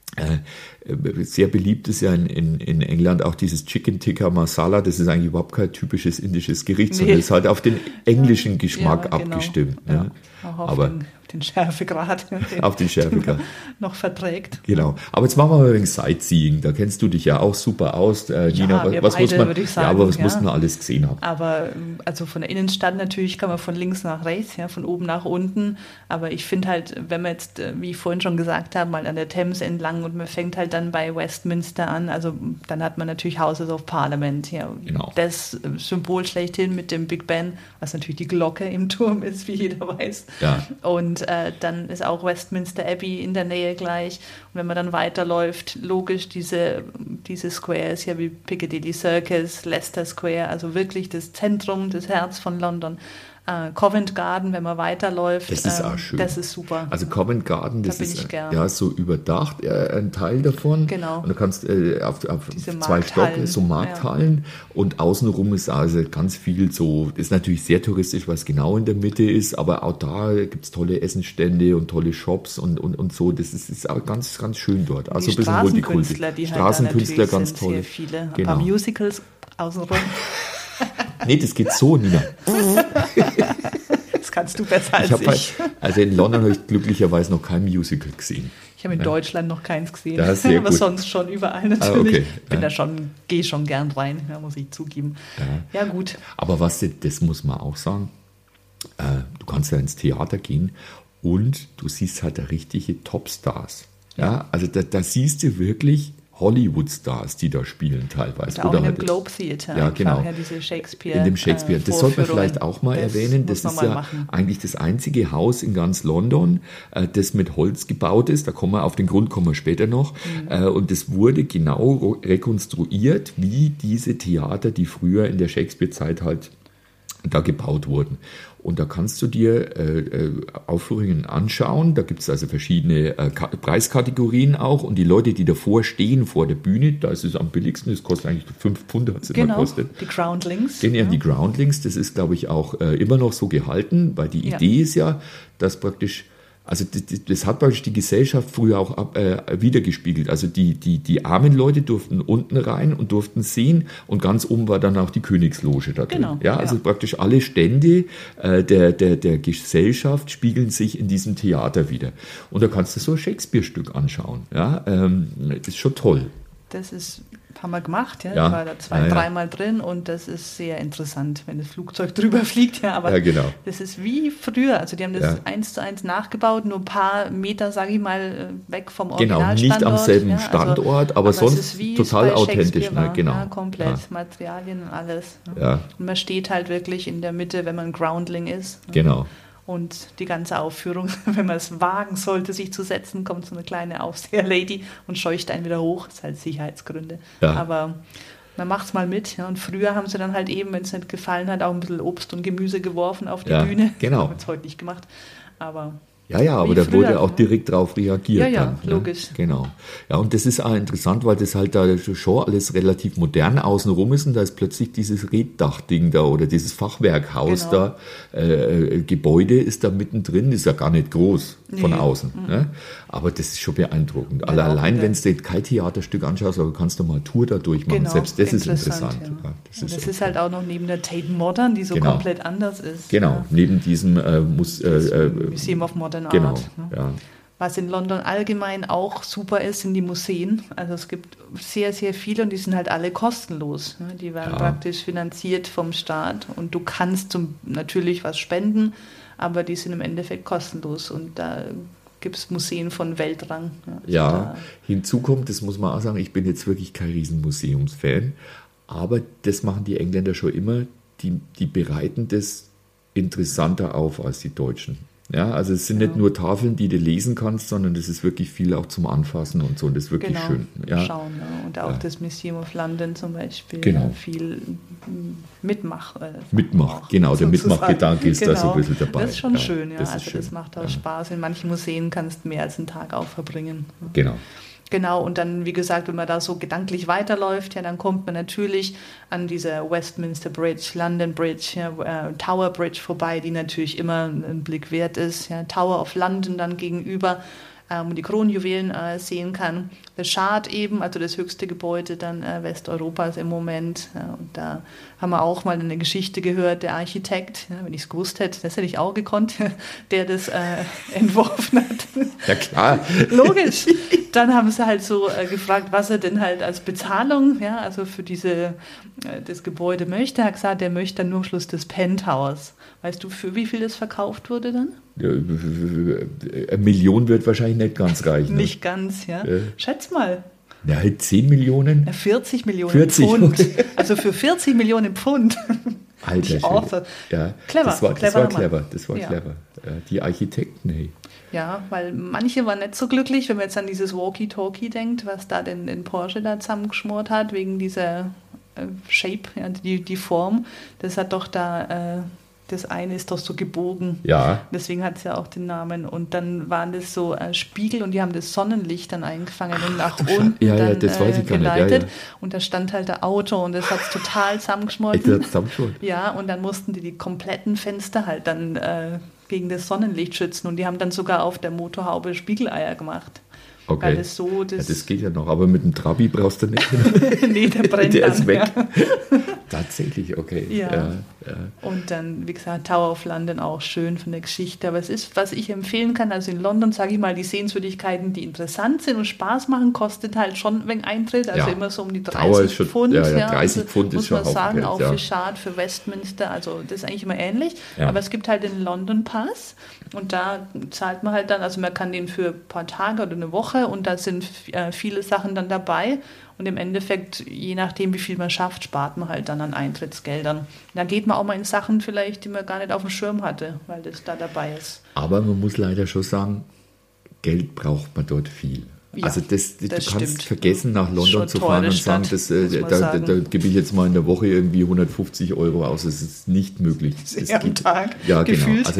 Speaker 1: sehr beliebt ist ja in England auch dieses Chicken Tikka Masala. Das ist eigentlich überhaupt kein typisches indisches Gericht,
Speaker 2: Nee.
Speaker 1: sondern ist halt auf den englischen Geschmack
Speaker 2: Ja, genau.
Speaker 1: abgestimmt.
Speaker 2: Ja.
Speaker 1: Ne?
Speaker 2: Auch auf
Speaker 1: Aber
Speaker 2: den Schärfegrad.
Speaker 1: auf den Schärfegrad.
Speaker 2: Noch verträgt.
Speaker 1: Genau. Aber jetzt machen wir mal ein wenig Sightseeing. Da kennst du dich ja auch super aus. Nina,
Speaker 2: wir
Speaker 1: was muss
Speaker 2: beide,
Speaker 1: man,
Speaker 2: würde ich
Speaker 1: ja, aber
Speaker 2: sagen,
Speaker 1: was
Speaker 2: ja.
Speaker 1: muss man alles gesehen haben?
Speaker 2: Aber also von der Innenstadt natürlich kann man von links nach rechts, ja, von oben nach unten. Aber ich finde halt, wenn man jetzt, wie ich vorhin schon gesagt habe, mal an der Themse entlang und man fängt halt dann bei Westminster an, also dann hat man natürlich Houses of Parliament, ja.
Speaker 1: Genau.
Speaker 2: Das Symbol schlechthin mit dem Big Ben, was natürlich die Glocke im Turm ist, wie jeder weiß.
Speaker 1: Ja.
Speaker 2: Und Und dann ist auch Westminster Abbey in der Nähe gleich. Und wenn man dann weiterläuft, logisch, diese Squares ja wie Piccadilly Circus, Leicester Square, also wirklich das Zentrum, das Herz von London. Covent Garden, wenn man weiterläuft.
Speaker 1: Das ist auch schön.
Speaker 2: Das ist super.
Speaker 1: Also Covent Garden, das
Speaker 2: Da bin
Speaker 1: ist
Speaker 2: ich gern.
Speaker 1: ja so überdacht, ein Teil davon.
Speaker 2: Genau.
Speaker 1: Und du kannst auf
Speaker 2: Diese
Speaker 1: 2 Stock
Speaker 2: Markthallen,
Speaker 1: so Markthallen und außenrum ist also ganz viel so, ist natürlich sehr touristisch, weil es genau in der Mitte ist, aber auch da gibt es tolle Essensstände und tolle Shops und so. Das ist auch ganz, ganz schön dort. Also
Speaker 2: die
Speaker 1: ein bisschen Multikulti.
Speaker 2: Straßenkünstler, die
Speaker 1: Straßenkünstler,
Speaker 2: halt da
Speaker 1: ganz
Speaker 2: natürlich
Speaker 1: toll.
Speaker 2: sind, sehr viele. Ein
Speaker 1: Genau.
Speaker 2: paar Musicals außenrum.
Speaker 1: Nee, das geht so, Nina.
Speaker 2: Das kannst du besser
Speaker 1: Ich
Speaker 2: als
Speaker 1: habe
Speaker 2: ich.
Speaker 1: halt, also in London habe ich glücklicherweise noch kein Musical gesehen.
Speaker 2: Ich habe in Deutschland noch keins gesehen,
Speaker 1: Ja, sehr
Speaker 2: aber
Speaker 1: gut.
Speaker 2: sonst schon überall natürlich.
Speaker 1: okay.
Speaker 2: Gehe schon gern rein, ja, muss ich zugeben. Ja, gut.
Speaker 1: Aber das muss man auch sagen, du kannst ja ins Theater gehen und du siehst halt da richtige Topstars. Ja, also da siehst du wirklich Hollywood-Stars, die da spielen teilweise.
Speaker 2: Auch in dem
Speaker 1: halt
Speaker 2: Globe Theater.
Speaker 1: Ja,
Speaker 2: einfach,
Speaker 1: genau.
Speaker 2: Ja, diese Shakespeare.
Speaker 1: In dem Shakespeare. Das sollte man
Speaker 2: Vorführungen.
Speaker 1: vielleicht auch mal erwähnen. Das
Speaker 2: muss
Speaker 1: ist
Speaker 2: man
Speaker 1: ja
Speaker 2: mal machen.
Speaker 1: eigentlich das einzige Haus in ganz London, das mit Holz gebaut ist. Da kommen wir auf den Grund kommen wir später noch. Und das wurde genau rekonstruiert, wie diese Theater, die früher in der Shakespeare-Zeit halt da gebaut wurden. Und da kannst du dir Aufführungen anschauen. Da gibt es also verschiedene Preiskategorien auch. Und die Leute, die davor stehen vor der Bühne, da ist es am billigsten, das kostet eigentlich 5 Pfund, hat es immer
Speaker 2: Genau,
Speaker 1: gekostet.
Speaker 2: die Groundlings.
Speaker 1: Die Groundlings, das ist, glaube ich, auch immer noch so gehalten, weil die Idee ist ja, dass praktisch, also das hat praktisch die Gesellschaft früher auch wiedergespiegelt. Also die armen Leute durften unten rein und durften sehen und ganz oben war dann auch die Königsloge da drin.
Speaker 2: Genau,
Speaker 1: Ja, also
Speaker 2: ja.
Speaker 1: praktisch alle Stände der Gesellschaft spiegeln sich in diesem Theater wieder. Und da kannst du so ein Shakespeare-Stück anschauen. Ja, das ist schon toll.
Speaker 2: Das haben wir gemacht, ja.
Speaker 1: Ja.
Speaker 2: Ich war da
Speaker 1: Ja.
Speaker 2: dreimal drin und das ist sehr interessant, wenn das Flugzeug drüber fliegt. Ja, aber
Speaker 1: Ja, genau.
Speaker 2: das ist wie früher. Also die haben das
Speaker 1: Ja.
Speaker 2: 1:1 nachgebaut, nur ein paar Meter, sage ich mal, weg vom
Speaker 1: Genau,
Speaker 2: Originalstandort.
Speaker 1: nicht am selben
Speaker 2: ja, also,
Speaker 1: Standort, aber
Speaker 2: es
Speaker 1: sonst
Speaker 2: ist wie
Speaker 1: total
Speaker 2: es bei
Speaker 1: authentisch.
Speaker 2: Shakespeare
Speaker 1: Ne?
Speaker 2: war,
Speaker 1: Genau.
Speaker 2: Ja, komplett,
Speaker 1: Ja.
Speaker 2: Materialien und alles. Ja.
Speaker 1: Ja.
Speaker 2: Und man steht halt wirklich in der Mitte, wenn man Groundling ist.
Speaker 1: Genau.
Speaker 2: Und die ganze Aufführung, wenn man es wagen sollte, sich zu setzen, kommt so eine kleine Aufseherlady und scheucht einen wieder hoch. Das ist halt Sicherheitsgründe.
Speaker 1: Ja.
Speaker 2: Aber man macht es mal mit. Ja. Und früher haben sie dann halt eben, wenn es nicht gefallen hat, auch ein bisschen Obst und Gemüse geworfen auf die
Speaker 1: Ja,
Speaker 2: Bühne.
Speaker 1: genau.
Speaker 2: Haben wir es heute nicht gemacht. Aber
Speaker 1: Ja, aber
Speaker 2: Wie
Speaker 1: da
Speaker 2: früher,
Speaker 1: wurde auch
Speaker 2: ne?
Speaker 1: direkt drauf reagiert.
Speaker 2: Ja, ja,
Speaker 1: dann, ne?
Speaker 2: logisch.
Speaker 1: Genau. Ja, und das ist auch interessant, weil das halt da schon alles relativ modern außenrum ist und da ist plötzlich dieses Reddachding da oder dieses Fachwerkhaus
Speaker 2: Genau.
Speaker 1: da, Gebäude ist da mittendrin, ist ja gar nicht groß von
Speaker 2: Nee.
Speaker 1: außen. Ne? Aber das ist schon beeindruckend.
Speaker 2: Genau,
Speaker 1: Allein,
Speaker 2: ja.
Speaker 1: wenn du kein Theaterstück anschaust, aber kannst du mal eine Tour da durchmachen.
Speaker 2: genau,
Speaker 1: Selbst das ist interessant.
Speaker 2: Ja.
Speaker 1: Ja,
Speaker 2: Das
Speaker 1: echt
Speaker 2: ist halt auch noch neben der Tate Modern, die so
Speaker 1: Genau.
Speaker 2: komplett anders ist.
Speaker 1: Genau,
Speaker 2: Ja.
Speaker 1: neben diesem
Speaker 2: Museum of Modern
Speaker 1: genau,
Speaker 2: Art. Ne?
Speaker 1: ja.
Speaker 2: Was in London allgemein auch super ist, sind die Museen. Also es gibt sehr, sehr viele und die sind halt alle kostenlos. Ne? Die werden
Speaker 1: Ja.
Speaker 2: praktisch finanziert vom Staat und du kannst natürlich was spenden, aber die sind im Endeffekt kostenlos und da gibt es Museen von Weltrang. Also
Speaker 1: Ja,
Speaker 2: da-
Speaker 1: hinzu kommt, das muss man auch sagen, ich bin jetzt wirklich kein Riesenmuseumsfan, aber das machen die Engländer schon immer, die bereiten das interessanter auf als die Deutschen. Ja, also es sind nicht nur Tafeln, die du lesen kannst, sondern das ist wirklich viel auch zum Anfassen und so und das ist wirklich
Speaker 2: genau,
Speaker 1: schön. Ja.
Speaker 2: schauen. Ja. Und auch
Speaker 1: Ja.
Speaker 2: das Museum of London zum Beispiel.
Speaker 1: Genau.
Speaker 2: Ja, viel Mitmach.
Speaker 1: Mitmach, genau, der
Speaker 2: sozusagen.
Speaker 1: Mitmachgedanke ist da so ein bisschen dabei.
Speaker 2: Das ist schon
Speaker 1: Ja,
Speaker 2: schön, ja.
Speaker 1: das ist
Speaker 2: Also
Speaker 1: schön.
Speaker 2: das macht auch
Speaker 1: Ja.
Speaker 2: Spaß. In manchen Museen kannst du mehr als einen Tag auch verbringen.
Speaker 1: Genau.
Speaker 2: Genau, und dann, wie gesagt, wenn man da so gedanklich weiterläuft, ja, dann kommt man natürlich an dieser Westminster Bridge, London Bridge, ja, Tower Bridge vorbei, die natürlich immer ein Blick wert ist. Ja, Tower of London dann gegenüber, wo man die Kronjuwelen sehen kann. The Shard eben, also das höchste Gebäude dann Westeuropas im Moment. Ja, und da haben wir auch mal eine Geschichte gehört, der Architekt, ja, wenn ich es gewusst hätte, das hätte ich auch gekonnt, der das entworfen hat.
Speaker 1: Ja klar.
Speaker 2: Logisch. Dann haben sie halt so gefragt, was er denn halt als Bezahlung, ja, also für das Gebäude möchte. Er hat gesagt, er möchte dann nur am Schluss das Penthouse. Weißt du, für wie viel das verkauft wurde dann?
Speaker 1: Ja, 1 Million wird wahrscheinlich nicht ganz reichen. Ne?
Speaker 2: Nicht ganz, ja. Schätz mal.
Speaker 1: Ja, halt 10 Millionen.
Speaker 2: Ja, 40 Millionen
Speaker 1: 40.
Speaker 2: Pfund. Also für 40 Millionen Pfund.
Speaker 1: Alter
Speaker 2: Die Arthur.
Speaker 1: Ja,
Speaker 2: Clever,
Speaker 1: das war
Speaker 2: cleverer Mann.
Speaker 1: clever. Das war
Speaker 2: Ja.
Speaker 1: clever. Die Architekten, hey.
Speaker 2: Ja, weil manche waren nicht so glücklich, wenn man jetzt an dieses Walkie-Talkie denkt, was da denn in Porsche da zusammengeschmort hat, wegen dieser Shape, ja, die Form. Das hat doch da, das eine ist doch so gebogen.
Speaker 1: Ja.
Speaker 2: Deswegen hat es ja auch den Namen. Und dann waren das so Spiegel und die haben das Sonnenlicht dann eingefangen und nach unten dann
Speaker 1: das weiß ich gar nicht.
Speaker 2: geleitet.
Speaker 1: Ja.
Speaker 2: Und da stand halt der Auto und das hat es total zusammengeschmolzen.
Speaker 1: Echt, das zusammengeschmolzen?
Speaker 2: Ja, und dann mussten die kompletten Fenster halt dann gegen das Sonnenlicht schützen. Und die haben dann sogar auf der Motorhaube Spiegeleier gemacht.
Speaker 1: Okay.
Speaker 2: Weil das so,
Speaker 1: das geht ja noch, aber mit dem Trabi brauchst du nicht.
Speaker 2: nee, der brennt
Speaker 1: Der
Speaker 2: dann,
Speaker 1: ist weg.
Speaker 2: Ja.
Speaker 1: Tatsächlich, okay.
Speaker 2: Ja. Und dann, wie gesagt, Tower of London auch schön von der Geschichte. Aber es ist, was ich empfehlen kann, also in London, sage ich mal, die Sehenswürdigkeiten, die interessant sind und Spaß machen, kostet halt schon ein wenig Eintritt. Also immer so um die 30
Speaker 1: schon,
Speaker 2: Pfund.
Speaker 1: Ja, 30 Pfund
Speaker 2: muss
Speaker 1: ist schon
Speaker 2: man sagen, auch
Speaker 1: ja.
Speaker 2: für Shard, für Westminster, also das ist eigentlich immer ähnlich.
Speaker 1: Ja.
Speaker 2: Aber es gibt halt den London Pass und da zahlt man halt dann, also man kann den für ein paar Tage oder eine Woche und da sind viele Sachen dann dabei. Und im Endeffekt, je nachdem, wie viel man schafft, spart man halt dann an Eintrittsgeldern. Da geht man auch mal in Sachen vielleicht, die man gar nicht auf dem Schirm hatte, weil das da dabei ist.
Speaker 1: Aber man muss leider schon sagen, Geld braucht man dort viel.
Speaker 2: Ja,
Speaker 1: also du
Speaker 2: das
Speaker 1: kannst
Speaker 2: stimmt.
Speaker 1: vergessen, nach
Speaker 2: Schon
Speaker 1: London zu fahren
Speaker 2: teure
Speaker 1: und sagen,
Speaker 2: Stadt,
Speaker 1: das,
Speaker 2: muss man
Speaker 1: da
Speaker 2: sagen.
Speaker 1: gebe ich jetzt mal in der Woche irgendwie 150 € aus. Das ist nicht möglich. Das
Speaker 2: Am Tag,
Speaker 1: ja,
Speaker 2: gefühlt,
Speaker 1: genau. Also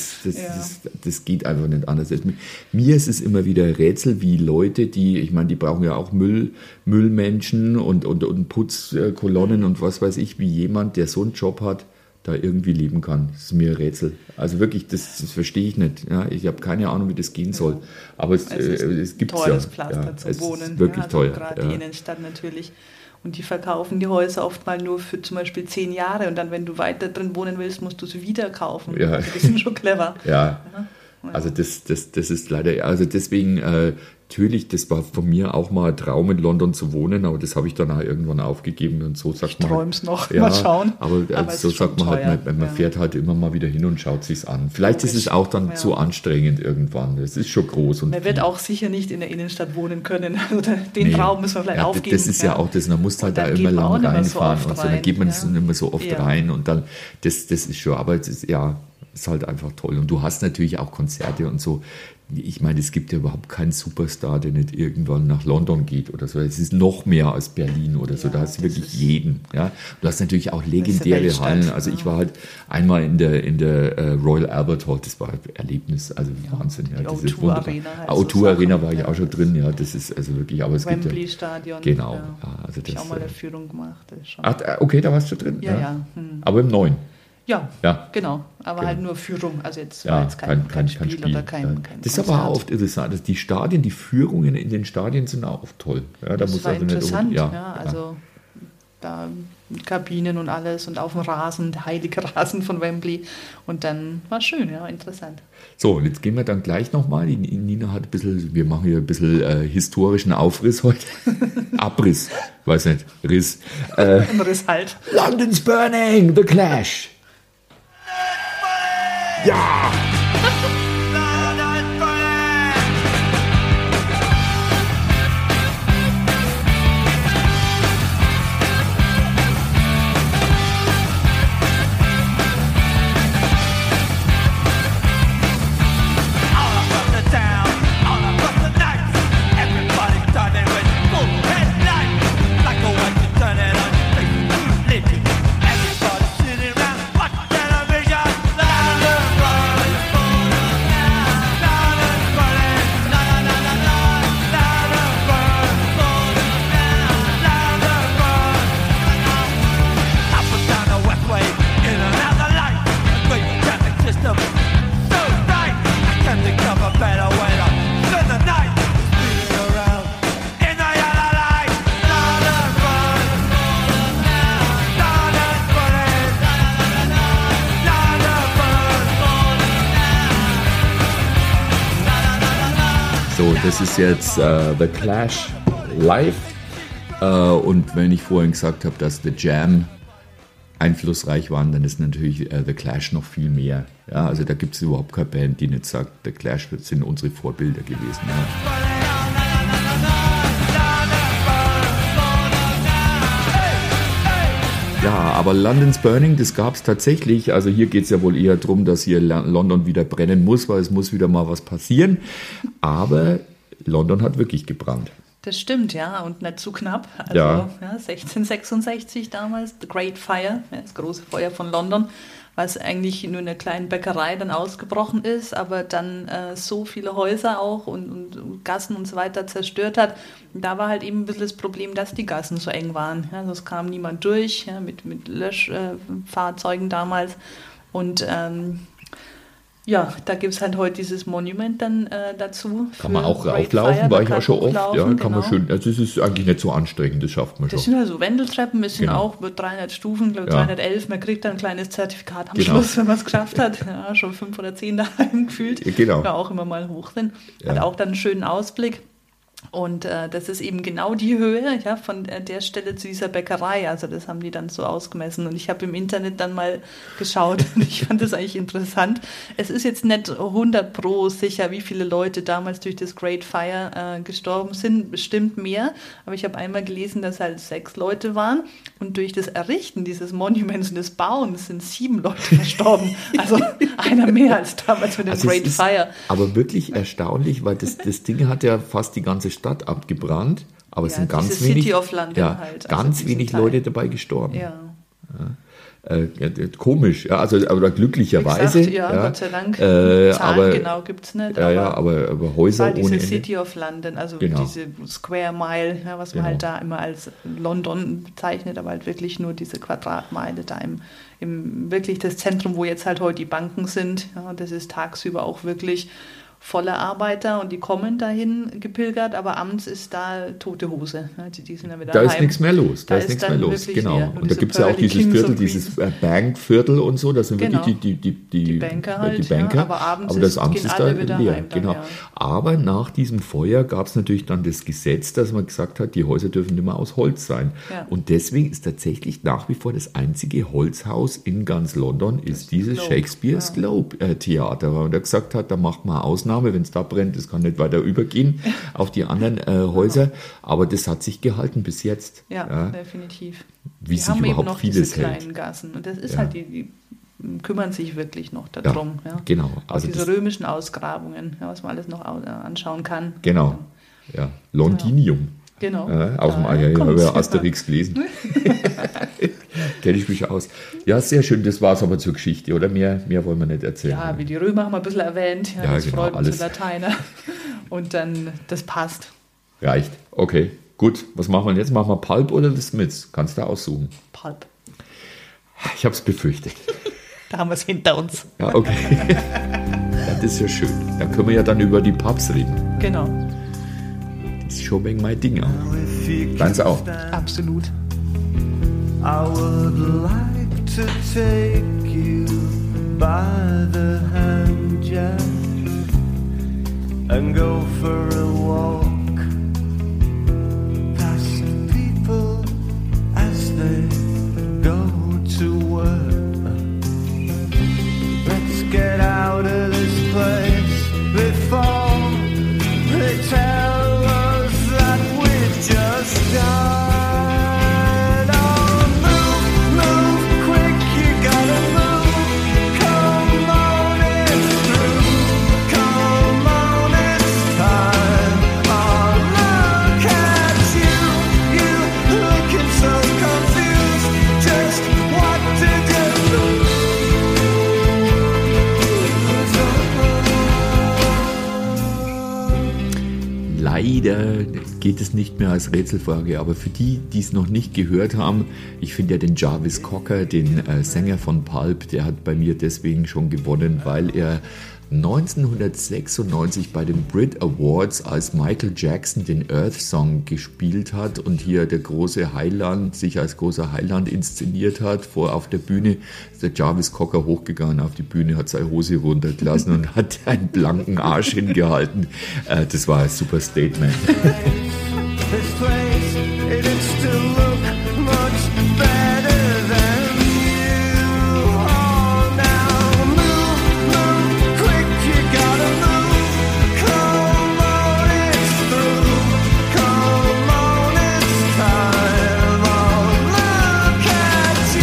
Speaker 2: ja.
Speaker 1: das geht einfach nicht anders. Mir ist es immer wieder ein Rätsel, wie Leute, die brauchen ja auch Müllmenschen und Putzkolonnen und was weiß ich, wie jemand, der so einen Job hat, da irgendwie leben kann. Das ist mir ein Rätsel. Also wirklich, das verstehe ich nicht. Ja, ich habe keine Ahnung, wie das gehen soll. Aber es gibt es ja.
Speaker 2: Teures Pflaster
Speaker 1: Ja,
Speaker 2: zum
Speaker 1: es
Speaker 2: Wohnen.
Speaker 1: ist wirklich
Speaker 2: also
Speaker 1: teuer.
Speaker 2: Gerade
Speaker 1: Ja.
Speaker 2: die Innenstadt natürlich. Und die verkaufen die Häuser oft mal nur für zum Beispiel 10 Jahre. Und dann, wenn du weiter drin wohnen willst, musst du sie wieder kaufen.
Speaker 1: Ja.
Speaker 2: Also die sind schon clever.
Speaker 1: Ja, also das ist leider, also deswegen, natürlich, das war von mir auch mal ein Traum, in London zu wohnen, aber das habe ich dann auch irgendwann aufgegeben und so sagt
Speaker 2: Ich
Speaker 1: man.
Speaker 2: träum's noch, mal schauen.
Speaker 1: Aber
Speaker 2: es
Speaker 1: so
Speaker 2: ist schon
Speaker 1: sagt man
Speaker 2: teuer.
Speaker 1: halt, man fährt halt immer mal wieder hin und schaut sich's an. Vielleicht ist
Speaker 2: Logisch.
Speaker 1: es auch dann
Speaker 2: Ja.
Speaker 1: zu anstrengend irgendwann. Es ist schon groß. Und
Speaker 2: Man wird auch sicher nicht in der Innenstadt wohnen können. Oder den Traum müssen wir vielleicht aufgeben.
Speaker 1: Das ist ja auch das, man muss halt
Speaker 2: Und
Speaker 1: da
Speaker 2: dann
Speaker 1: immer
Speaker 2: geht man auch
Speaker 1: lang
Speaker 2: nicht mehr so
Speaker 1: reinfahren
Speaker 2: oft
Speaker 1: und so. Dann
Speaker 2: rein,
Speaker 1: geht man
Speaker 2: ja.
Speaker 1: nicht mehr so oft
Speaker 2: Ja.
Speaker 1: rein und dann, das ist schon, aber es ist, ist halt einfach toll. Und du hast natürlich auch Konzerte und so. Ich meine, es gibt ja überhaupt keinen Superstar, der nicht irgendwann nach London geht oder so. Es ist noch mehr als Berlin oder so.
Speaker 2: Ja,
Speaker 1: Da hast du
Speaker 2: das
Speaker 1: wirklich
Speaker 2: ist-
Speaker 1: jeden. Ja? Du hast natürlich auch legendäre
Speaker 2: Weltstadt,
Speaker 1: Hallen. Also
Speaker 2: ja.
Speaker 1: ich war halt einmal in der Royal Albert Hall. Das war ein Erlebnis. Also Wahnsinn. Ja.
Speaker 2: die
Speaker 1: Das ist
Speaker 2: O2
Speaker 1: wunderbar.
Speaker 2: Arena halt
Speaker 1: O2
Speaker 2: so
Speaker 1: Arena
Speaker 2: Sachen,
Speaker 1: war ich
Speaker 2: ja.
Speaker 1: auch schon drin. Ja, das ist also wirklich, aber es gibt ja,
Speaker 2: Wembley-Stadion.
Speaker 1: Genau,
Speaker 2: Ja.
Speaker 1: ja, also
Speaker 2: Hab ich
Speaker 1: das,
Speaker 2: auch mal eine Führung gemacht. Das ist schon
Speaker 1: okay, da warst du drin.
Speaker 2: Ja.
Speaker 1: Aber im Neuen.
Speaker 2: Ja,
Speaker 1: Ja.
Speaker 2: genau. Aber
Speaker 1: Genau.
Speaker 2: halt nur Führung. Also jetzt
Speaker 1: Ja,
Speaker 2: war jetzt kein Spiel oder kein
Speaker 1: ja. Das ist aber
Speaker 2: Konzert.
Speaker 1: auch oft interessant. dass die Stadien, die Führungen in den Stadien sind auch oft toll. Ja, da
Speaker 2: Das
Speaker 1: muss
Speaker 2: war
Speaker 1: also nicht
Speaker 2: interessant,
Speaker 1: unbedingt-
Speaker 2: ja, also da mit Kabinen und alles und auf dem Rasen, der heilige Rasen von Wembley. Und dann war schön, ja, interessant.
Speaker 1: So, und jetzt gehen wir dann gleich nochmal. Die Nina hat ein bisschen, wir machen hier ein bisschen historischen Aufriss heute. Abriss, weiß nicht, Riss.
Speaker 2: Ein Riss halt.
Speaker 1: London's Burning, The Clash. Ja!
Speaker 4: All across the town, all across the night, everybody's turning with full headlights. Like a way to turn it on, sleeping. Everybody's sitting around watching television. London burning, London burning, la la la la la. London burning, London burning. Up and down the westway, in and out the light. Great traffic system. So tight, I can't think of a better way to spend the night. Speeding around in the yellow light. London burning, London burning, London burning.
Speaker 1: So, das ist jetzt The Clash live. Und wenn ich vorhin gesagt habe, dass The Jam einflussreich waren, dann ist natürlich The Clash noch viel mehr. Ja, also da gibt es überhaupt keine Band, die nicht sagt, The Clash sind unsere Vorbilder gewesen. Ja. Ja, aber London's Burning, das gab es tatsächlich. Also hier geht es ja wohl eher darum, dass hier London wieder brennen muss, weil es muss wieder mal was passieren. Aber London hat wirklich gebrannt.
Speaker 2: Das stimmt, ja, und nicht zu knapp. Also
Speaker 1: Ja.
Speaker 2: 1666 damals, The Great Fire, ja, das große Feuer von London, was eigentlich nur in einer kleinen Bäckerei dann ausgebrochen ist, aber dann so viele Häuser auch und Gassen und so weiter zerstört hat. Und da war halt eben ein bisschen das Problem, dass die Gassen so eng waren. Ja, also es kam niemand durch, ja, mit Löschfahrzeugen damals. Und ja, da gibt es halt heute dieses Monument dann dazu.
Speaker 1: Kann man auch
Speaker 2: für Great
Speaker 1: rauflaufen,
Speaker 2: Fire,
Speaker 1: war
Speaker 2: da
Speaker 1: ich
Speaker 2: kann
Speaker 1: auch schon oft.
Speaker 2: hochlaufen,
Speaker 1: Ja, kann man
Speaker 2: genau.
Speaker 1: schön. Also es ist eigentlich nicht so anstrengend, das schafft man
Speaker 2: Das
Speaker 1: schon.
Speaker 2: sind also Wendeltreppen, es sind
Speaker 1: Genau.
Speaker 2: auch mit 300 Stufen, glaube
Speaker 1: Ja.
Speaker 2: 311. Man kriegt dann ein kleines Zertifikat am
Speaker 1: Genau.
Speaker 2: Schluss, wenn man es geschafft hat. Ja, schon 5 oder 10 daheim gefühlt.
Speaker 1: Ja, genau.
Speaker 2: Ja, auch immer mal hoch sind.
Speaker 1: Ja.
Speaker 2: Hat auch dann einen schönen Ausblick. Und das ist eben genau die Höhe, ja, von der Stelle zu dieser Bäckerei. Also das haben die dann so ausgemessen. Und ich habe im Internet dann mal geschaut und ich fand das eigentlich interessant. Es ist jetzt nicht 100% sicher, wie viele Leute damals durch das Great Fire gestorben sind. Bestimmt mehr. Aber ich habe einmal gelesen, dass halt 6 Leute waren. Und durch das Errichten dieses Monuments und des Bauens sind 7 Leute verstorben. Also einer mehr als damals mit dem
Speaker 1: Also es
Speaker 2: Great
Speaker 1: ist
Speaker 2: Fire.
Speaker 1: aber wirklich erstaunlich, weil das Ding hat ja fast die ganze Stadt abgebrannt, aber es
Speaker 2: Ja,
Speaker 1: sind ganz
Speaker 2: diese
Speaker 1: wenig,
Speaker 2: City of London
Speaker 1: ja,
Speaker 2: halt, also
Speaker 1: ganz
Speaker 2: diesen
Speaker 1: wenig
Speaker 2: Teil.
Speaker 1: Leute dabei gestorben.
Speaker 2: Ja.
Speaker 1: Komisch, ja, also aber glücklicherweise.
Speaker 2: Wie gesagt, ja, Gott sei Dank.
Speaker 1: Zahlen
Speaker 2: Zahlen genau gibt es nicht.
Speaker 1: aber Häuser
Speaker 2: war diese
Speaker 1: ohne Ende.
Speaker 2: City of London, also
Speaker 1: Genau.
Speaker 2: diese Square Mile, ja, was man
Speaker 1: Genau.
Speaker 2: halt da immer als London bezeichnet, aber halt wirklich nur diese Quadratmeile da im wirklich das Zentrum, wo jetzt halt heute die Banken sind. Ja, das ist tagsüber auch wirklich voller Arbeiter und die kommen dahin gepilgert, aber abends ist da tote Hose. Ja, die sind dann wieder
Speaker 1: Da ist
Speaker 2: heim.
Speaker 1: nichts mehr los. Da ist nichts mehr
Speaker 2: dann
Speaker 1: los.
Speaker 2: wirklich
Speaker 1: Genau.
Speaker 2: leer.
Speaker 1: Und da
Speaker 2: diese
Speaker 1: gibt es ja auch
Speaker 2: Pearly
Speaker 1: dieses
Speaker 2: Kings
Speaker 1: Viertel,
Speaker 2: und
Speaker 1: dieses
Speaker 2: Queens.
Speaker 1: Bankviertel und so. Das sind
Speaker 2: Genau.
Speaker 1: wirklich die
Speaker 2: Banker halt,
Speaker 1: die Banker.
Speaker 2: ja, aber abends
Speaker 1: das Abends
Speaker 2: gehen
Speaker 1: ist
Speaker 2: alle
Speaker 1: da
Speaker 2: wieder
Speaker 1: leer.
Speaker 2: heim dann,
Speaker 1: Genau.
Speaker 2: ja.
Speaker 1: Aber nach diesem Feuer gab es natürlich dann das Gesetz, dass man gesagt hat, die Häuser dürfen nicht mehr aus Holz sein.
Speaker 2: Ja.
Speaker 1: Und deswegen ist tatsächlich nach wie vor das einzige Holzhaus in ganz London ist dieses
Speaker 2: Globe,
Speaker 1: Shakespeare's Globe Theater. Und er gesagt hat, da macht man eine Ausnahme, wenn es da brennt, das kann nicht weiter übergehen auf die anderen Häuser. Aber das hat sich gehalten bis jetzt.
Speaker 2: Ja, definitiv.
Speaker 1: Wie
Speaker 2: Die
Speaker 1: sich
Speaker 2: haben eben
Speaker 1: überhaupt
Speaker 2: noch
Speaker 1: vieles
Speaker 2: diese
Speaker 1: hält.
Speaker 2: kleinen Gassen. Und das ist
Speaker 1: Ja.
Speaker 2: halt, die kümmern sich wirklich noch darum. Ja,
Speaker 1: genau.
Speaker 2: Auch
Speaker 1: Also
Speaker 2: diese
Speaker 1: das-
Speaker 2: römischen Ausgrabungen, ja, was man alles noch anschauen kann.
Speaker 1: Genau. Ja, Londinium.
Speaker 2: Genau.
Speaker 1: Aus dem
Speaker 2: Daher
Speaker 1: ich habe
Speaker 2: kommt's.
Speaker 1: ja Asterix gelesen. Kenne ich mich aus. Ja, sehr schön. Das war es aber zur Geschichte, oder? Mehr wollen wir nicht erzählen.
Speaker 2: Ja, wie die Römer haben wir ein bisschen erwähnt. Ja,
Speaker 1: Ja,
Speaker 2: das
Speaker 1: genau,
Speaker 2: freut uns
Speaker 1: alles.
Speaker 2: die Lateiner. Und dann, das passt.
Speaker 1: Reicht. Okay, gut. Was machen wir jetzt? Machen wir Pulp oder The Smiths? Kannst du aussuchen.
Speaker 2: Pulp.
Speaker 1: Ich habe es befürchtet.
Speaker 2: Da haben wir es hinter uns.
Speaker 1: Ja, okay. Ja, das ist ja schön. Da können wir ja dann über die Pubs reden.
Speaker 2: Genau,
Speaker 1: Das ist schon wegen mein Ding auch. Deins auch.
Speaker 2: absolut.
Speaker 4: I would like to take you by the hand, Jack, and go for a walk past people as they go to work. Let's get out of this place before they tell us that we've just died. Oh, move quick, you gotta move. Come on, it's through. Come on, it's time. Oh, look at you looking so confused. Just what did you lose?
Speaker 1: Leider geht es nicht mehr als Rätselfrage, aber für die, die es noch nicht gehört haben, ich finde ja den Jarvis Cocker, den Sänger von Pulp, der hat bei mir deswegen schon gewonnen, weil er 1996 bei den Brit Awards als Michael Jackson den Earth Song gespielt hat und hier der große Heiland sich als großer Heiland inszeniert hat. Auf der Bühne ist der Jarvis Cocker hochgegangen auf die Bühne, hat seine Hose runtergelassen und hat einen blanken Arsch hingehalten. Das war ein super Statement.
Speaker 4: This place, it'd still look much better than you. Oh, now move quick, you gotta move. Come on, it's through. Come on, it's time. Oh, look at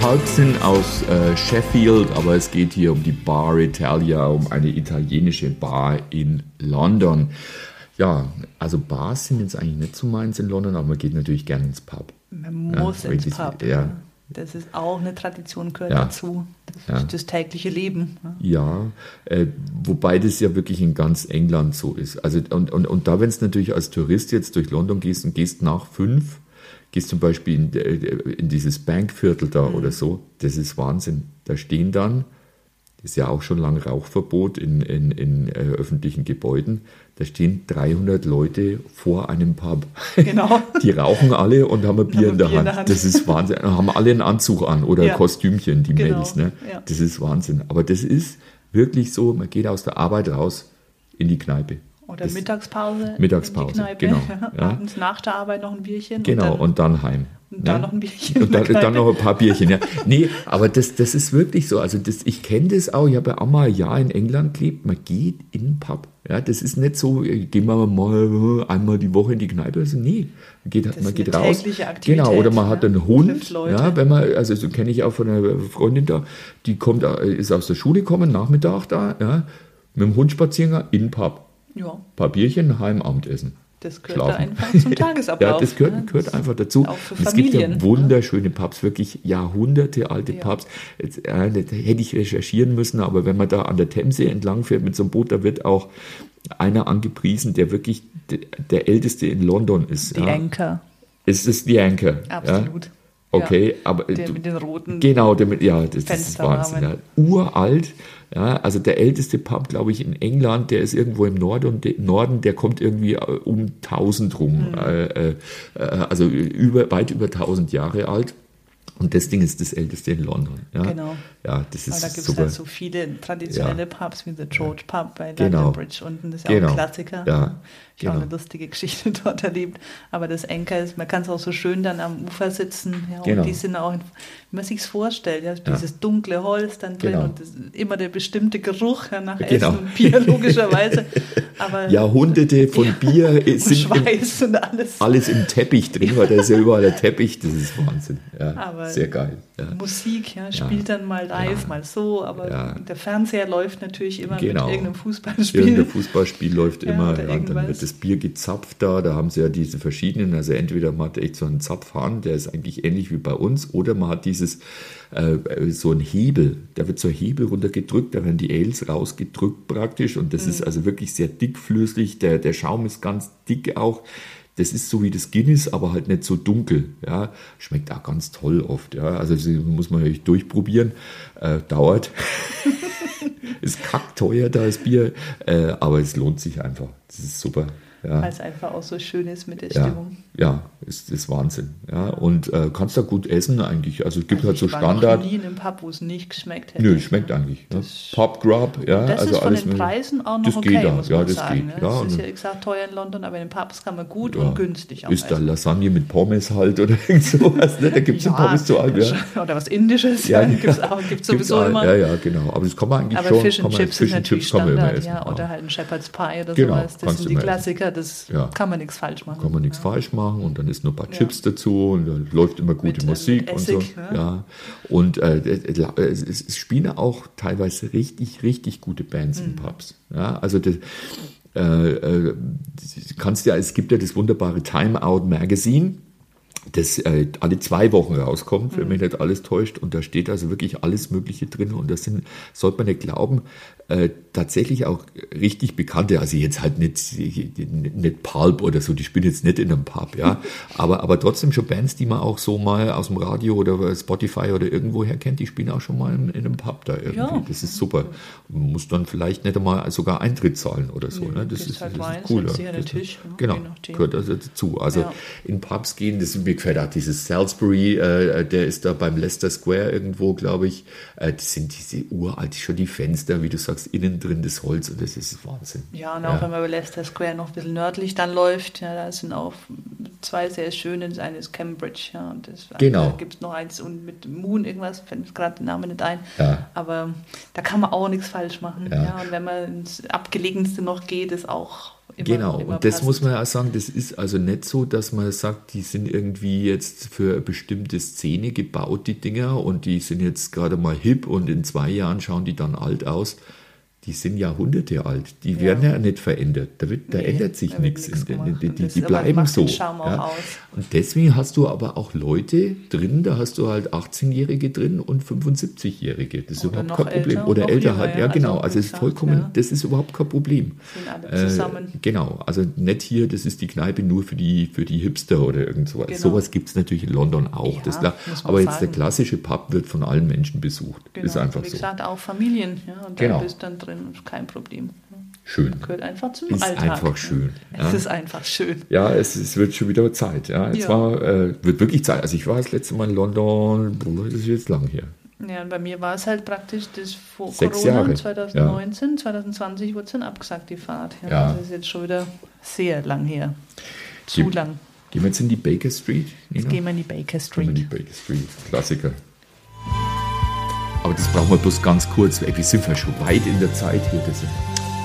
Speaker 1: Pulp sind aus Sheffield, aber es geht hier um die Bar Italia, um eine italienische Bar in London. Ja, also Bars sind jetzt eigentlich nicht so meins in London, aber man geht natürlich gerne ins Pub.
Speaker 2: Man muss
Speaker 1: Ja,
Speaker 2: ins
Speaker 1: richtig,
Speaker 2: Pub.
Speaker 1: ja.
Speaker 2: Das ist auch eine Tradition, gehört
Speaker 1: Ja.
Speaker 2: dazu. Das
Speaker 1: Ja.
Speaker 2: ist das tägliche Leben. Ja.
Speaker 1: Ja, wobei das ja wirklich in ganz England so ist. Also und da, wenn du natürlich als Tourist jetzt durch London gehst und gehst nach 5, gehst zum Beispiel in dieses Bankviertel da oder so, das ist Wahnsinn. Da stehen dann, das ist ja auch schon lange Rauchverbot in öffentlichen Gebäuden, da stehen 300 Leute vor einem Pub.
Speaker 2: Genau.
Speaker 1: Die rauchen alle und haben ein Bier, in, der Hand.
Speaker 2: Hand.
Speaker 1: Das ist Wahnsinn. Haben alle einen Anzug an oder
Speaker 2: Ja.
Speaker 1: Kostümchen, die
Speaker 2: Genau,
Speaker 1: Mädels. Ne?
Speaker 2: ja.
Speaker 1: Das ist Wahnsinn. Aber das ist wirklich so, man geht aus der Arbeit raus in die Kneipe.
Speaker 2: Oder
Speaker 1: Das-
Speaker 2: Mittagspause.
Speaker 1: Mittagspause,
Speaker 2: in die Kneipe.
Speaker 1: genau, ja.
Speaker 2: Abends nach der Arbeit noch ein Bierchen.
Speaker 1: Genau,
Speaker 2: Und
Speaker 1: und dann heim.
Speaker 2: dann
Speaker 1: ne?
Speaker 2: noch ein Bierchen
Speaker 1: Und
Speaker 2: in der
Speaker 1: dann
Speaker 2: Kneipe.
Speaker 1: noch ein paar Bierchen, ja. Nee, aber das ist wirklich so. Also ich kenne das auch. Ich habe ja auch mal ein Jahr in England gelebt. Man geht in den Pub. Ja, das ist nicht so, gehen wir mal einmal die Woche in die Kneipe. Also nee,
Speaker 2: ist
Speaker 1: man geht
Speaker 2: eine
Speaker 1: raus.
Speaker 2: tägliche Aktivität,
Speaker 1: Genau, oder man hat
Speaker 2: ja.
Speaker 1: einen Hund.
Speaker 2: Trifft Leute.
Speaker 1: Ja, wenn man, also so kenne ich auch von einer Freundin da, die ist aus der Schule gekommen, Nachmittag da, ja, mit dem Hund spazieren, in den Pub.
Speaker 2: Ja,
Speaker 1: Ein paar Bierchen, heim Abendessen.
Speaker 2: das gehört da
Speaker 1: Schlafen.
Speaker 2: einfach zum Tagesablauf.
Speaker 1: Ja, das gehört
Speaker 2: Das
Speaker 1: einfach dazu.
Speaker 2: auch für
Speaker 1: Und es gibt ja
Speaker 2: Familien,
Speaker 1: wunderschöne Pubs, wirklich Jahrhunderte alte
Speaker 2: Ja.
Speaker 1: Pubs. Jetzt, da hätte ich recherchieren müssen, aber wenn man da an der Themse entlang fährt mit so einem Boot, da wird auch einer angepriesen, der wirklich der älteste in London ist.
Speaker 2: Die
Speaker 1: ja.
Speaker 2: Anchor,
Speaker 1: Es ist die Anchor.
Speaker 2: absolut.
Speaker 1: Ja. Okay, aber
Speaker 2: Der mit den roten
Speaker 1: genau, damit, ja, das ist
Speaker 2: Fensterrahmen.
Speaker 1: Wahnsinn. Ja. Uralt, ja, also der älteste Pub, glaube ich, in England, der ist irgendwo im Norden, der kommt irgendwie um 1000 rum, also weit über 1000 Jahre alt. Und das Ding ist das älteste in London. Ja,
Speaker 2: Genau.
Speaker 1: ja das
Speaker 2: Aber
Speaker 1: ist
Speaker 2: da gibt es
Speaker 1: super.
Speaker 2: halt so viele traditionelle Pubs wie The George Pub bei
Speaker 1: Genau.
Speaker 2: London Bridge unten. Das ist ja auch
Speaker 1: Genau.
Speaker 2: ein Klassiker.
Speaker 1: Ja,
Speaker 2: Ich habe auch
Speaker 1: genau.
Speaker 2: eine lustige Geschichte dort erlebt. Aber das Anchor ist, man kann es auch so schön dann am Ufer sitzen. Ja,
Speaker 1: Genau.
Speaker 2: Und die sind auch, wie man sich vorstellt, ja, dieses dunkle Holz dann drin
Speaker 1: Genau.
Speaker 2: und das, immer der bestimmte Geruch ja, nach
Speaker 1: Genau.
Speaker 2: Essen und Bier, logischerweise. Aber
Speaker 1: Jahrhunderte von Bier
Speaker 2: und
Speaker 1: sind
Speaker 2: Schweiß und alles.
Speaker 1: alles im Teppich drin, weil da ist ja überall der Teppich. Das ist Wahnsinn. Ja,
Speaker 2: Aber
Speaker 1: sehr geil. Ja.
Speaker 2: Musik, ja, spielt dann mal live, mal so, aber
Speaker 1: Ja.
Speaker 2: der Fernseher läuft natürlich immer
Speaker 1: Genau.
Speaker 2: mit irgendeinem Fußballspiel.
Speaker 1: Irgendein Fußballspiel läuft
Speaker 2: Ja,
Speaker 1: immer,
Speaker 2: oder
Speaker 1: ja, und dann
Speaker 2: irgendwas.
Speaker 1: wird das Bier gezapft da haben sie ja diese verschiedenen, also entweder man hat echt so einen Zapfhahn, der ist eigentlich ähnlich wie bei uns, oder man hat dieses, so einen Hebel, da wird so ein Hebel runtergedrückt, da werden die Ales rausgedrückt praktisch und das ist also wirklich sehr dickflüssig, der Schaum ist ganz dick auch. Das ist so wie das Guinness, aber halt nicht so dunkel. Ja. Schmeckt auch ganz toll oft. Ja. Also das muss man natürlich durchprobieren. Dauert. Ist kackteuer, das Bier. Aber es lohnt sich einfach. Das ist super. Ja.
Speaker 2: Weil es einfach auch so schön ist mit der
Speaker 1: Ja,
Speaker 2: Stimmung.
Speaker 1: ja, ist Wahnsinn. Ja. Und kannst da gut essen eigentlich. Also es gibt
Speaker 2: Also
Speaker 1: halt so
Speaker 2: ich war
Speaker 1: Standard.
Speaker 2: noch nie in einem Pub, wo es nicht geschmeckt hätte.
Speaker 1: Nö, schmeckt eigentlich. Ne? Pub Grub, ja.
Speaker 2: Das
Speaker 1: also
Speaker 2: ist von
Speaker 1: alles
Speaker 2: den
Speaker 1: mit-
Speaker 2: Preisen auch noch
Speaker 1: das
Speaker 2: okay,
Speaker 1: geht da.
Speaker 2: muss
Speaker 1: Ja,
Speaker 2: man
Speaker 1: das
Speaker 2: sagen.
Speaker 1: geht.
Speaker 2: Ne?
Speaker 1: Ja,
Speaker 2: Das
Speaker 1: und
Speaker 2: ist ja, wie gesagt, teuer in London, aber in den Pubs kann man gut
Speaker 1: ja,
Speaker 2: und günstig auch
Speaker 1: ist da
Speaker 2: essen.
Speaker 1: Lasagne mit Pommes halt oder irgend sowas. Ne? Da gibt es Pommes zu allem. Ja.
Speaker 2: Oder was Indisches,
Speaker 1: Ja,
Speaker 2: ja, gibt's sowieso
Speaker 1: auch,
Speaker 2: immer.
Speaker 1: Ja, ja, genau. Aber das kann man eigentlich
Speaker 2: Aber
Speaker 1: schon.
Speaker 2: Fish
Speaker 1: kann
Speaker 2: and
Speaker 1: man,
Speaker 2: Chips
Speaker 1: Fish
Speaker 2: sind
Speaker 1: and
Speaker 2: natürlich
Speaker 1: Chips kann man immer
Speaker 2: Standard,
Speaker 1: essen.
Speaker 2: ja, oder halt ein Shepherd's Pie oder
Speaker 1: Genau,
Speaker 2: sowas. Das
Speaker 1: kannst
Speaker 2: sind
Speaker 1: du
Speaker 2: die
Speaker 1: immer
Speaker 2: Klassiker, das
Speaker 1: Ja.
Speaker 2: kann man nichts falsch machen.
Speaker 1: Kann man nichts falsch machen und dann ist nur ein paar Chips dazu und dann läuft immer gute
Speaker 2: Mit,
Speaker 1: Musik
Speaker 2: mit
Speaker 1: und so.
Speaker 2: Essig, ne?
Speaker 1: Ja. Und es spielen auch teilweise richtig, richtig gute Bands in Pubs. Ja, also das, es gibt ja das wunderbare Time Out Magazine, das alle 2 Wochen rauskommt, wenn mich nicht alles täuscht. Und da steht also wirklich alles Mögliche drin. Und das sollte man nicht glauben, tatsächlich auch richtig bekannte, also jetzt halt nicht Pulp oder so, die spielen jetzt nicht in einem Pub, ja, aber trotzdem schon Bands, die man auch so mal aus dem Radio oder Spotify oder irgendwoher kennt, die spielen auch schon mal in einem Pub da irgendwie.
Speaker 2: Ja.
Speaker 1: Das ist super. Man muss dann vielleicht nicht einmal sogar Eintritt zahlen oder so. Ne? Das
Speaker 2: gehst
Speaker 1: ist,
Speaker 2: halt
Speaker 1: das
Speaker 2: rein,
Speaker 1: ist cool.
Speaker 2: setzt
Speaker 1: Ja.
Speaker 2: dich an den
Speaker 1: Das-
Speaker 2: Tisch, ne?
Speaker 1: Genau,
Speaker 2: Je nachdem.
Speaker 1: gehört also dazu. Also
Speaker 2: Ja.
Speaker 1: in Pubs gehen, mir gefällt auch dieses Salisbury, der ist da beim Leicester Square irgendwo, glaube ich. Das sind diese uralt, schon die Fenster, wie du sagst, innen drin das Holz und das ist Wahnsinn.
Speaker 2: Ja, und auch wenn man über Leicester Square noch ein bisschen nördlich dann läuft, ja, da sind auch 2 sehr schöne, das eine ist Cambridge, ja, und das
Speaker 1: Genau.
Speaker 2: da gibt es noch eins und mit Moon irgendwas, fällt mir gerade der Name nicht ein,
Speaker 1: Ja.
Speaker 2: aber da kann man auch nichts falsch machen.
Speaker 1: Ja.
Speaker 2: Ja. Und wenn man ins Abgelegenste noch geht, ist auch
Speaker 1: Genau,
Speaker 2: immer
Speaker 1: und das
Speaker 2: passt.
Speaker 1: muss man ja auch sagen, das ist also nicht so, dass man sagt, die sind irgendwie jetzt für eine bestimmte Szene gebaut, die Dinger, und die sind jetzt gerade mal hip und in 2 Jahren schauen die dann alt aus. Die sind Jahrhunderte alt, die werden ja nicht verändert, da ändert sich
Speaker 2: da wird
Speaker 1: nichts,
Speaker 2: nichts gemacht. Und
Speaker 1: die
Speaker 2: das aber
Speaker 1: bleiben
Speaker 2: macht
Speaker 1: so.
Speaker 2: den Charme auch aus.
Speaker 1: Und deswegen hast du aber auch Leute drin, da hast du halt 18-Jährige drin und 75-Jährige, das ist
Speaker 2: Oder
Speaker 1: überhaupt
Speaker 2: noch
Speaker 1: kein Problem.
Speaker 2: älter,
Speaker 1: Oder
Speaker 2: noch
Speaker 1: älter
Speaker 2: jünger,
Speaker 1: halt,
Speaker 2: ja.
Speaker 1: ja genau,
Speaker 2: Also,
Speaker 1: also
Speaker 2: wie
Speaker 1: es ist
Speaker 2: gesagt,
Speaker 1: vollkommen,
Speaker 2: ja.
Speaker 1: das ist überhaupt kein Problem.
Speaker 2: Sind alle zusammen.
Speaker 1: Genau, also nicht hier, das ist die Kneipe nur für die Hipster oder irgend sowas.
Speaker 2: Genau.
Speaker 1: Sowas gibt es natürlich in London auch,
Speaker 2: Ja,
Speaker 1: das ist klar.
Speaker 2: muss man
Speaker 1: Aber jetzt der
Speaker 2: sagen.
Speaker 1: klassische Pub wird von allen Menschen besucht.
Speaker 2: Genau.
Speaker 1: Ist einfach
Speaker 2: Wie
Speaker 1: so.
Speaker 2: gesagt, auch Familien. Ja, und
Speaker 1: Genau.
Speaker 2: da bist dann drin, ist kein Problem.
Speaker 1: Schön.
Speaker 2: Gehört einfach zum
Speaker 1: Ist
Speaker 2: Alltag.
Speaker 1: einfach schön.
Speaker 2: Es ist einfach schön.
Speaker 1: Ja, es wird schon wieder Zeit. Ja, jetzt
Speaker 2: Ja.
Speaker 1: wird wirklich Zeit. Also ich war das letzte Mal in London, das ist jetzt lang her.
Speaker 2: Ja, und bei mir war es halt praktisch das vor
Speaker 1: 6
Speaker 2: Corona,
Speaker 1: Jahre.
Speaker 2: 2019, 2020 wurde es dann abgesagt, die Fahrt. Ja,
Speaker 1: Ja.
Speaker 2: Das ist jetzt schon wieder sehr lang her. Zu lang.
Speaker 1: Gehen wir jetzt in die Baker Street? Nina?
Speaker 2: Jetzt gehen wir in die Baker
Speaker 1: Gehen wir
Speaker 2: Street.
Speaker 1: in die Baker Street. Klassiker. Aber das brauchen wir bloß ganz kurz. Ey, wir sind ja schon weit in der Zeit hier. Das ist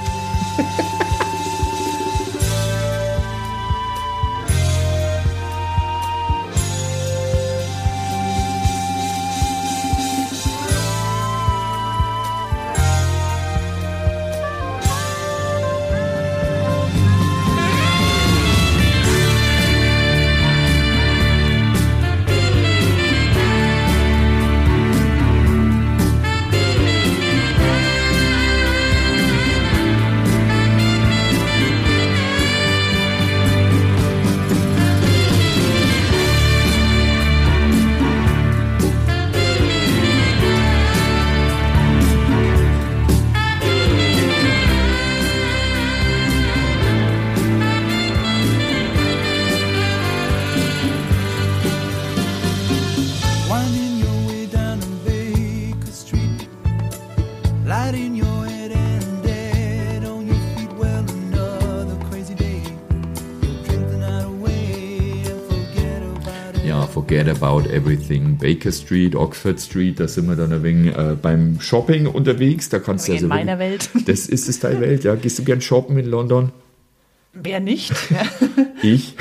Speaker 4: Winding your way down to Baker Street, lighting your head and dead on your feet. Well, another crazy day. You'll drink the night away and forget about it.
Speaker 1: ja, forget about everything. Baker Street, Oxford Street, da sind wir dann ein wenig beim Shopping unterwegs. Da kannst du
Speaker 2: In
Speaker 1: also
Speaker 2: meiner
Speaker 1: wirklich-
Speaker 2: Welt.
Speaker 1: Das ist das deine Welt, ja. Gehst du gern shoppen in London?
Speaker 2: Wer nicht? Ja.
Speaker 1: Ich?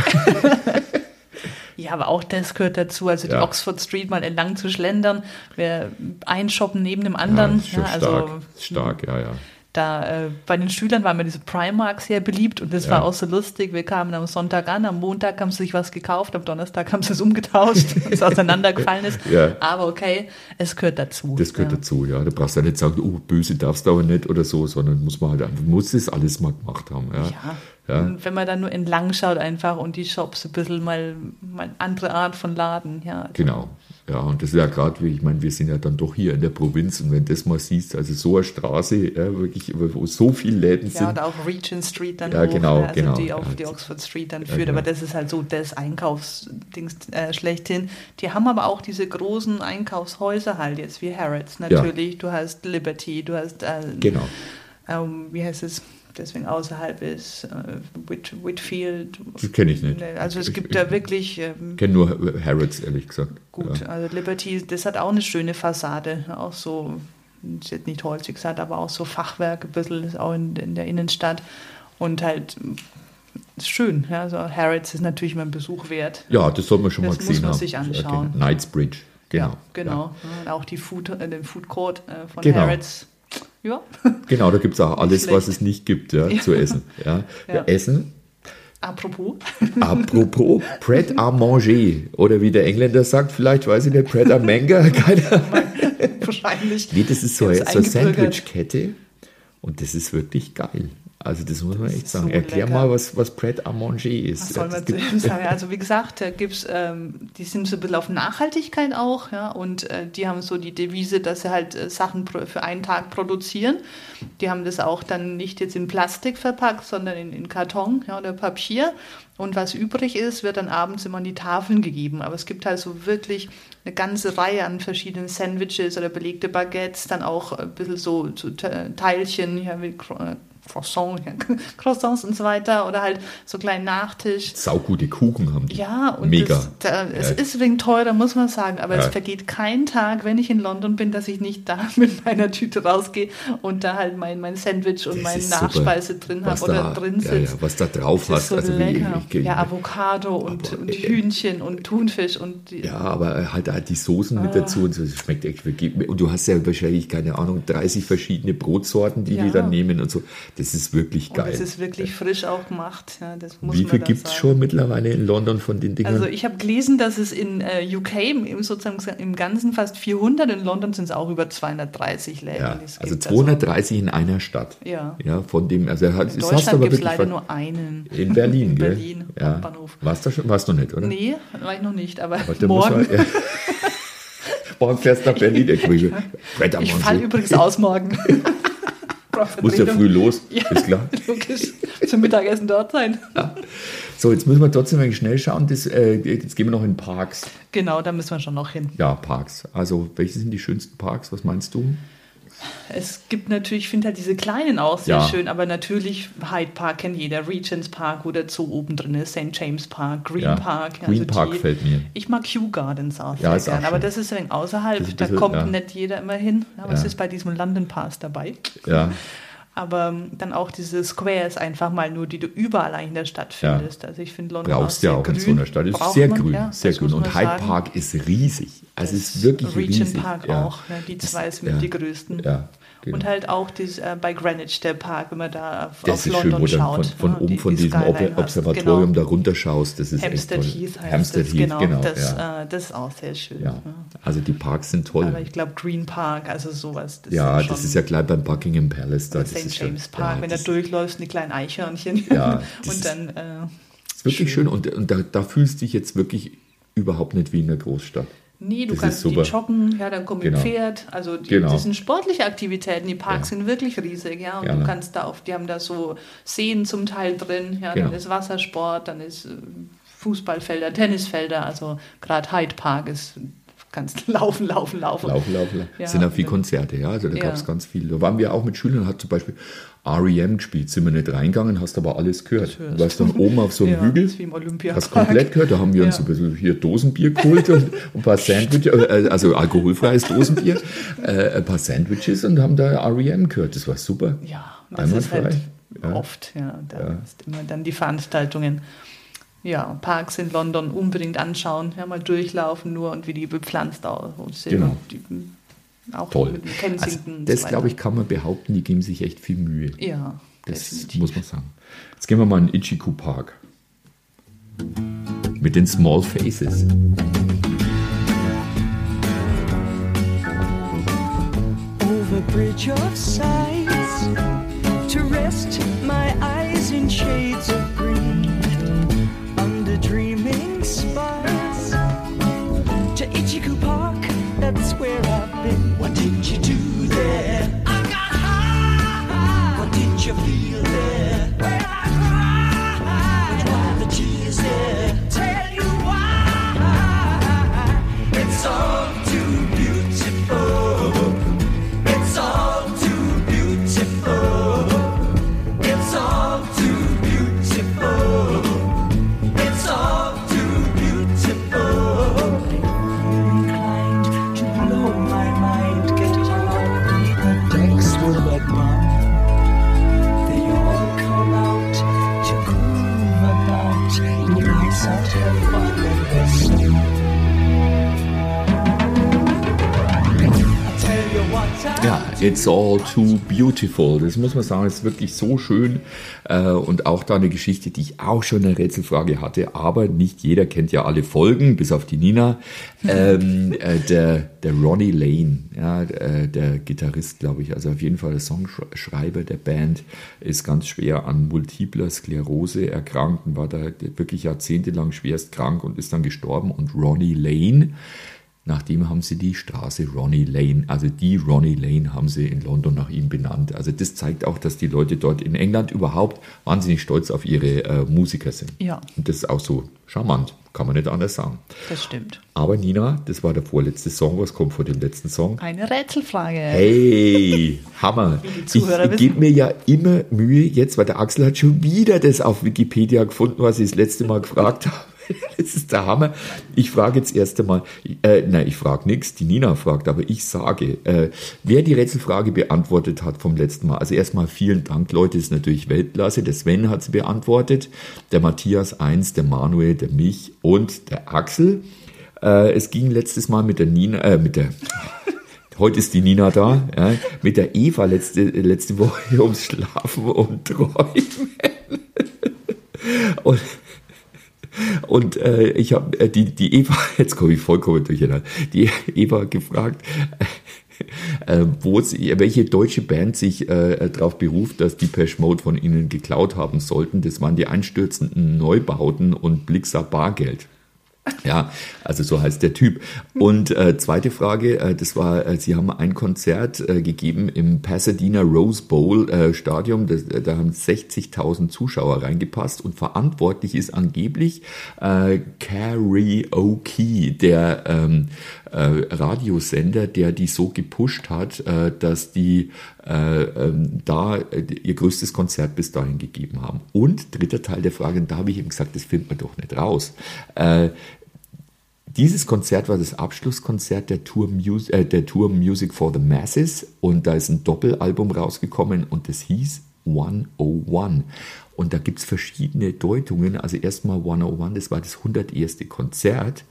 Speaker 2: Ja, aber auch das gehört dazu. Also die
Speaker 1: Ja.
Speaker 2: Oxford Street mal entlang zu schlendern, ein Shoppen neben dem anderen.
Speaker 1: ist schon
Speaker 2: Ja,
Speaker 1: stark.
Speaker 2: also
Speaker 1: Stark, ja, ja.
Speaker 2: da bei den Schülern waren mir diese Primark sehr beliebt und das
Speaker 1: Ja.
Speaker 2: war auch so lustig. Wir kamen am Sonntag an, am Montag haben sie sich was gekauft, am Donnerstag haben sie es umgetauscht, weil es auseinandergefallen ist.
Speaker 1: Ja.
Speaker 2: Aber okay, es gehört dazu.
Speaker 1: Das gehört
Speaker 2: ja.
Speaker 1: dazu, ja. Da brauchst du ja nicht sagen, oh, böse darfst du aber nicht oder so, sondern muss man halt einfach, muss das alles mal gemacht haben. Ja.
Speaker 2: Ja.
Speaker 1: Ja.
Speaker 2: Und wenn man dann nur entlang schaut einfach und die Shops ein bisschen mal andere Art von Laden. Ja.
Speaker 1: Genau. Ja, und das ist ja gerade, ich meine, wir sind ja dann doch hier in der Provinz und wenn das mal siehst, also so eine Straße, ja, wirklich, wo so viele Läden
Speaker 2: Ja,
Speaker 1: sind.
Speaker 2: und auch Regent Street dann
Speaker 1: Ja,
Speaker 2: hoch,
Speaker 1: genau,
Speaker 2: also
Speaker 1: genau,
Speaker 2: die auf
Speaker 1: ja.
Speaker 2: die Oxford Street dann
Speaker 1: Ja,
Speaker 2: führt.
Speaker 1: genau.
Speaker 2: Aber das ist halt so das Einkaufsdings schlechthin. Die haben aber auch diese großen Einkaufshäuser halt jetzt, wie Harrods natürlich. Du hast Liberty, du hast,
Speaker 1: Genau.
Speaker 2: wie heißt es, deswegen außerhalb ist Whitfield.
Speaker 1: Das kenne ich nicht.
Speaker 2: Also es
Speaker 1: Ich-
Speaker 2: gibt da wirklich...
Speaker 1: Ich kenne nur Harrods, ehrlich gesagt.
Speaker 2: Gut,
Speaker 1: Ja.
Speaker 2: also Liberty, das hat auch eine schöne Fassade, auch so, ist jetzt nicht holzig gesagt, aber auch so Fachwerk ein bisschen, ist auch in der Innenstadt und halt ist schön, ja, also Harrods ist natürlich mal ein Besuch wert.
Speaker 1: Ja, das soll man schon
Speaker 2: Das
Speaker 1: mal
Speaker 2: muss
Speaker 1: gesehen
Speaker 2: man
Speaker 1: haben.
Speaker 2: sich
Speaker 1: Ja,
Speaker 2: anschauen.
Speaker 1: genau. Knightsbridge, genau.
Speaker 2: Ja, genau. Ja, und auch den Food Court von
Speaker 1: Genau.
Speaker 2: Harrods. Ja,
Speaker 1: Genau, da gibt es auch alles,
Speaker 2: schlecht.
Speaker 1: was es nicht gibt, ja, zu essen. Ja.
Speaker 2: Ja.
Speaker 1: Ja, Essen.
Speaker 2: apropos.
Speaker 1: Apropos Pret à manger. Oder wie der Engländer sagt, vielleicht weiß ich nicht, Pret à Manger. Keine Ahnung.
Speaker 2: Wahrscheinlich.
Speaker 1: Nee, das ist so
Speaker 2: Die
Speaker 1: eine
Speaker 2: haben's eingebürgert.
Speaker 1: Sandwich-Kette. Und das ist wirklich geil. Also das muss man echt
Speaker 2: ist
Speaker 1: sagen.
Speaker 2: so
Speaker 1: Erklär
Speaker 2: lecker.
Speaker 1: mal, was Pret à manger ist.
Speaker 2: Was soll
Speaker 1: Das
Speaker 2: man
Speaker 1: gibt-
Speaker 2: zu ihm sagen? Also wie gesagt, da gibt's, die sind so ein bisschen auf Nachhaltigkeit auch, ja, und die haben so die Devise, dass sie halt Sachen für einen Tag produzieren. Die haben das auch dann nicht jetzt in Plastik verpackt, sondern in Karton, ja, oder Papier. Und was übrig ist, wird dann abends immer an die Tafeln gegeben. Aber es gibt halt so wirklich eine ganze Reihe an verschiedenen Sandwiches oder belegte Baguettes, dann auch ein bisschen so Teilchen, ja, wie Croissants und so weiter oder halt so kleinen Nachtisch.
Speaker 1: Saugute Kuchen haben die.
Speaker 2: Ja, und
Speaker 1: Mega.
Speaker 2: Es ist wegen teurer, muss man sagen, aber
Speaker 1: Ja.
Speaker 2: es vergeht kein Tag, wenn ich in London bin, dass ich nicht da mit meiner Tüte rausgehe und da halt mein Sandwich und
Speaker 1: Das
Speaker 2: meine
Speaker 1: ist super.
Speaker 2: Nachspeise drin habe
Speaker 1: Was
Speaker 2: oder
Speaker 1: da-
Speaker 2: drin
Speaker 1: ja,
Speaker 2: sitzt.
Speaker 1: ja, was da drauf
Speaker 2: Das ist
Speaker 1: hast.
Speaker 2: so
Speaker 1: Also
Speaker 2: lecker.
Speaker 1: wie,
Speaker 2: Ja, Avocado und Hühnchen und Thunfisch und
Speaker 1: ja, aber halt die Soßen mit dazu und so, das schmeckt echt wirklich. Und du hast ja wahrscheinlich, keine Ahnung, 30 verschiedene Brotsorten, die
Speaker 2: Ja.
Speaker 1: dann nehmen und so. Das ist wirklich
Speaker 2: und
Speaker 1: geil.
Speaker 2: es ist wirklich frisch auch gemacht. Ja, das muss
Speaker 1: Wie
Speaker 2: man
Speaker 1: viel
Speaker 2: da
Speaker 1: gibt es
Speaker 2: sagen.
Speaker 1: schon mittlerweile in London von den Dingern?
Speaker 2: Also ich habe gelesen, dass es in UK sozusagen im Ganzen fast 400, in London sind es auch über 230 Läden.
Speaker 1: ja,
Speaker 2: die es
Speaker 1: also
Speaker 2: gibt.
Speaker 1: 230 in einer Stadt.
Speaker 2: Ja.
Speaker 1: Ja, von dem, also
Speaker 2: In
Speaker 1: das hast du
Speaker 2: Deutschland
Speaker 1: aber
Speaker 2: gibt es
Speaker 1: wirklich
Speaker 2: leider nur einen.
Speaker 1: in Berlin,
Speaker 2: In
Speaker 1: gell?
Speaker 2: Berlin,
Speaker 1: Ja.
Speaker 2: Hauptbahnhof.
Speaker 1: Warst du schon? Warst du nicht, oder?
Speaker 2: Nee, war ich noch nicht, aber
Speaker 1: Warte,
Speaker 2: morgen.
Speaker 1: muss man- ja. Morgen fährst du nach Berlin.
Speaker 2: Ich falle übrigens aus morgen.
Speaker 1: Muss ja früh los, ist klar.
Speaker 2: Logisch, zum Mittagessen dort sein.
Speaker 1: So, jetzt müssen wir trotzdem mal schnell schauen. Jetzt gehen wir noch in Parks.
Speaker 2: Genau, da müssen wir schon noch hin.
Speaker 1: Ja, Parks. Also, welche sind die schönsten Parks? Was meinst du?
Speaker 2: Es gibt natürlich, ich finde halt diese kleinen auch sehr
Speaker 1: Ja.
Speaker 2: schön, aber natürlich Hyde Park kennt jeder, Regent's Park, wo der Zoo oben drin ist, St. James Park, Green
Speaker 1: Ja,
Speaker 2: Park.
Speaker 1: Green Park fällt mir.
Speaker 2: Ich mag Kew Gardens auch
Speaker 1: Ja,
Speaker 2: sehr
Speaker 1: ist auch
Speaker 2: gern, aber
Speaker 1: schön.
Speaker 2: das ist ein wenig außerhalb,
Speaker 1: Das ist ein
Speaker 2: da
Speaker 1: bisschen,
Speaker 2: kommt
Speaker 1: ja.
Speaker 2: nicht jeder immer hin, aber es
Speaker 1: Ja.
Speaker 2: ist bei diesem London Pass dabei.
Speaker 1: Ja,
Speaker 2: Aber dann auch diese Squares einfach mal nur, die du überall eigentlich in der Stadt findest. Also ich finde London
Speaker 1: brauchst ja
Speaker 2: sehr
Speaker 1: auch in
Speaker 2: grün.
Speaker 1: so einer Stadt. Es ist
Speaker 2: Braucht
Speaker 1: sehr
Speaker 2: man,
Speaker 1: grün,
Speaker 2: ja,
Speaker 1: sehr
Speaker 2: das
Speaker 1: grün.
Speaker 2: muss man
Speaker 1: Und Hyde
Speaker 2: sagen.
Speaker 1: Park ist riesig. Also es ist wirklich
Speaker 2: Regent
Speaker 1: riesig.
Speaker 2: Park
Speaker 1: ja.
Speaker 2: auch, ne? Die zwei
Speaker 1: Das-
Speaker 2: sind mit
Speaker 1: ja.
Speaker 2: die größten.
Speaker 1: Ja, genau.
Speaker 2: Und halt auch bei Greenwich, der Park, wenn man da auf
Speaker 1: Das ist schön,
Speaker 2: London
Speaker 1: wo du
Speaker 2: schaut.
Speaker 1: von
Speaker 2: ja,
Speaker 1: oben von
Speaker 2: die
Speaker 1: diesem
Speaker 2: Skyline hast.
Speaker 1: Observatorium
Speaker 2: Genau.
Speaker 1: da runterschaust. Das ist
Speaker 2: Hampstead
Speaker 1: echt toll.
Speaker 2: Heath heißt
Speaker 1: Hampstead
Speaker 2: das,
Speaker 1: Heath, genau.
Speaker 2: Das,
Speaker 1: ja.
Speaker 2: das ist auch sehr schön.
Speaker 1: Ja.
Speaker 2: Ja.
Speaker 1: Also die Parks sind toll.
Speaker 2: Aber ich glaube, Green Park, also sowas.
Speaker 1: Ja,
Speaker 2: sind
Speaker 1: das
Speaker 2: schon-
Speaker 1: ist ja gleich beim Buckingham Palace da. Das
Speaker 2: St.
Speaker 1: ist
Speaker 2: James
Speaker 1: ja,
Speaker 2: Park,
Speaker 1: ja,
Speaker 2: wenn
Speaker 1: das
Speaker 2: du durchläufst, die kleinen Eichhörnchen.
Speaker 1: Ja, das
Speaker 2: und dann
Speaker 1: ist wirklich schön. Und da fühlst du dich jetzt wirklich überhaupt nicht wie in der Großstadt.
Speaker 2: nee, du
Speaker 1: das
Speaker 2: kannst
Speaker 1: ist super.
Speaker 2: die joggen, ja, dann kommt
Speaker 1: Genau.
Speaker 2: ein Pferd. Also
Speaker 1: Genau.
Speaker 2: das sind sportliche Aktivitäten, die Parks
Speaker 1: Ja.
Speaker 2: sind wirklich riesig, ja. Und
Speaker 1: Gerne.
Speaker 2: du kannst da die haben da so Seen zum Teil drin, ja,
Speaker 1: Genau.
Speaker 2: dann ist Wassersport, dann ist Fußballfelder, Tennisfelder, also gerade Hyde Park ist, kannst laufen.
Speaker 1: Laufen.
Speaker 2: Ja.
Speaker 1: Es sind auch viele Konzerte, ja. Also da
Speaker 2: Ja.
Speaker 1: gab es ganz viel. Da waren wir auch mit Schülern, hat zum Beispiel R.E.M. gespielt, sind wir nicht reingegangen, hast aber alles gehört.
Speaker 2: hörst.
Speaker 1: Du warst dann oben auf so einem
Speaker 2: Ja,
Speaker 1: Hügel,
Speaker 2: das ist wie im Olympiapark.
Speaker 1: hast komplett gehört, da haben wir uns
Speaker 2: Ja.
Speaker 1: so ein bisschen hier Dosenbier geholt und ein paar Sandwiches, also alkoholfreies Dosenbier, ein paar Sandwiches und haben da R.E.M. gehört. Das war super.
Speaker 2: Ja, das ist
Speaker 1: Einwandfrei.
Speaker 2: halt
Speaker 1: Ja.
Speaker 2: oft, ja. Da
Speaker 1: Ja.
Speaker 2: ist immer dann die Veranstaltungen. Ja, Parks in London unbedingt anschauen, ja, mal durchlaufen nur und wie die bepflanzt sind.
Speaker 1: Genau.
Speaker 2: Die, auch
Speaker 1: Toll.
Speaker 2: mit dem
Speaker 1: Also,
Speaker 2: Kensington und
Speaker 1: das,
Speaker 2: so
Speaker 1: glaube ich,
Speaker 2: weiter.
Speaker 1: kann man behaupten, die geben sich echt viel Mühe.
Speaker 2: Ja,
Speaker 1: Das
Speaker 2: definitiv.
Speaker 1: muss man sagen. Jetzt gehen wir mal in Ichiku Park. Mit den Small Faces.
Speaker 8: Over bridge of sights to rest my eyes in shades of green under dreaming spires to Ichiku Park, that's where I've been. What did you do there? I got high. What did you feel there? Well, I cried. Why the tears there? Tell you why. It's all too beautiful. It's all too beautiful. It's all too beautiful. It's all too beautiful. Inclined to blow my mind, get it out, the decks will let run. They all come out to groove about, nice out have fun in the sun. I tell you what I
Speaker 1: Ja, It's All Too Beautiful. Das muss man sagen, ist wirklich so schön. Und auch da eine Geschichte, die ich auch schon eine Rätselfrage hatte, aber nicht jeder kennt ja alle Folgen, bis auf die Nina. Der Ronnie Lane, ja, der Gitarrist, glaube ich, also auf jeden Fall der Songschreiber der Band, ist ganz schwer an multipler Sklerose erkrankt und war da wirklich jahrzehntelang schwerst krank und ist dann gestorben. Und Ronnie Lane, Nach dem haben sie die Straße Ronnie Lane, also die Ronnie Lane haben sie in London nach ihm benannt. Also das zeigt auch, dass die Leute dort in England überhaupt wahnsinnig stolz auf ihre Musiker sind.
Speaker 2: Ja.
Speaker 1: Und das ist auch so charmant, kann man nicht anders sagen.
Speaker 2: Das stimmt.
Speaker 1: Aber Nina, das war der vorletzte Song. Was kommt vor dem letzten Song?
Speaker 2: Eine Rätselfrage.
Speaker 1: Hey, Hammer.
Speaker 2: die Zuhörer
Speaker 1: Ich gebe mir ja immer Mühe jetzt, weil der Axel hat schon wieder das auf Wikipedia gefunden, was ich das letzte Mal gefragt habe. Das ist der Hammer. Ich frage jetzt erst einmal, ich frage nichts, die Nina fragt, aber ich sage, wer die Rätselfrage beantwortet hat vom letzten Mal. Also erstmal vielen Dank, Leute, ist natürlich Weltklasse. Der Sven hat sie beantwortet, der Matthias 1, der Manuel, der mich und der Axel. Es ging letztes Mal mit der Nina, heute ist die Nina da, ja, mit der Eva letzte Woche ums Schlafen und Träumen. Und ich habe die Eva, jetzt komme ich vollkommen durcheinander, die Eva gefragt, welche deutsche Band sich darauf beruft, dass Depeche Mode von ihnen geklaut haben sollten. Das waren die einstürzenden Neubauten und Blixa Bargeld. Ja, also so heißt der Typ. Und zweite Frage, das war, sie haben ein Konzert gegeben im Pasadena Rose Bowl Stadion, da haben 60.000 Zuschauer reingepasst und verantwortlich ist angeblich Karaoke, der Radiosender, der die so gepusht hat, dass die da ihr größtes Konzert bis dahin gegeben haben. Und dritter Teil der Frage, und da habe ich eben gesagt, das findet man doch nicht raus. Dieses Konzert war das Abschlusskonzert der Tour Music for the Masses und da ist ein Doppelalbum rausgekommen und das hieß 101. Und da gibt es verschiedene Deutungen. Also erstmal 101, das war das 101. Konzert.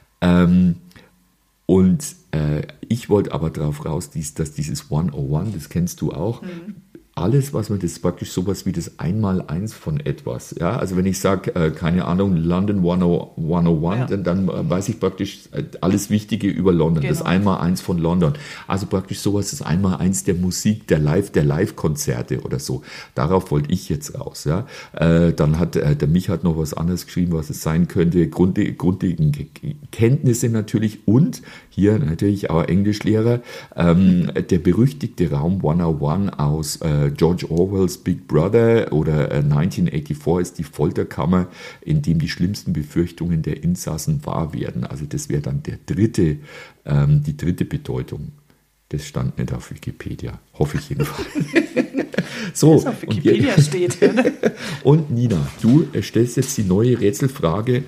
Speaker 1: Ich wollte aber darauf raus, dass dieses 101, das kennst du auch, alles, was man, das ist praktisch sowas wie das Einmaleins von etwas. Ja, also wenn ich sage, keine Ahnung, London 101,
Speaker 2: Ja.
Speaker 1: dann weiß ich praktisch alles Wichtige über London.
Speaker 2: Genau.
Speaker 1: Das Einmaleins von London. Also praktisch sowas, das Einmaleins der Musik, der Live-Konzerte oder so. Darauf wollte ich jetzt raus. Ja. Dann hat der Mich hat noch was anderes geschrieben, was es sein könnte. Grundlegende Kenntnisse natürlich und hier natürlich auch Englischlehrer. Der berüchtigte Raum 101 aus George Orwells Big Brother oder 1984 ist die Folterkammer, in dem die schlimmsten Befürchtungen der Insassen wahr werden. Also das wäre dann die dritte Bedeutung. Das stand nicht auf Wikipedia, hoffe ich jedenfalls. So,
Speaker 2: Was auf Wikipedia steht.
Speaker 1: und Nina, du stellst jetzt die neue Rätselfrage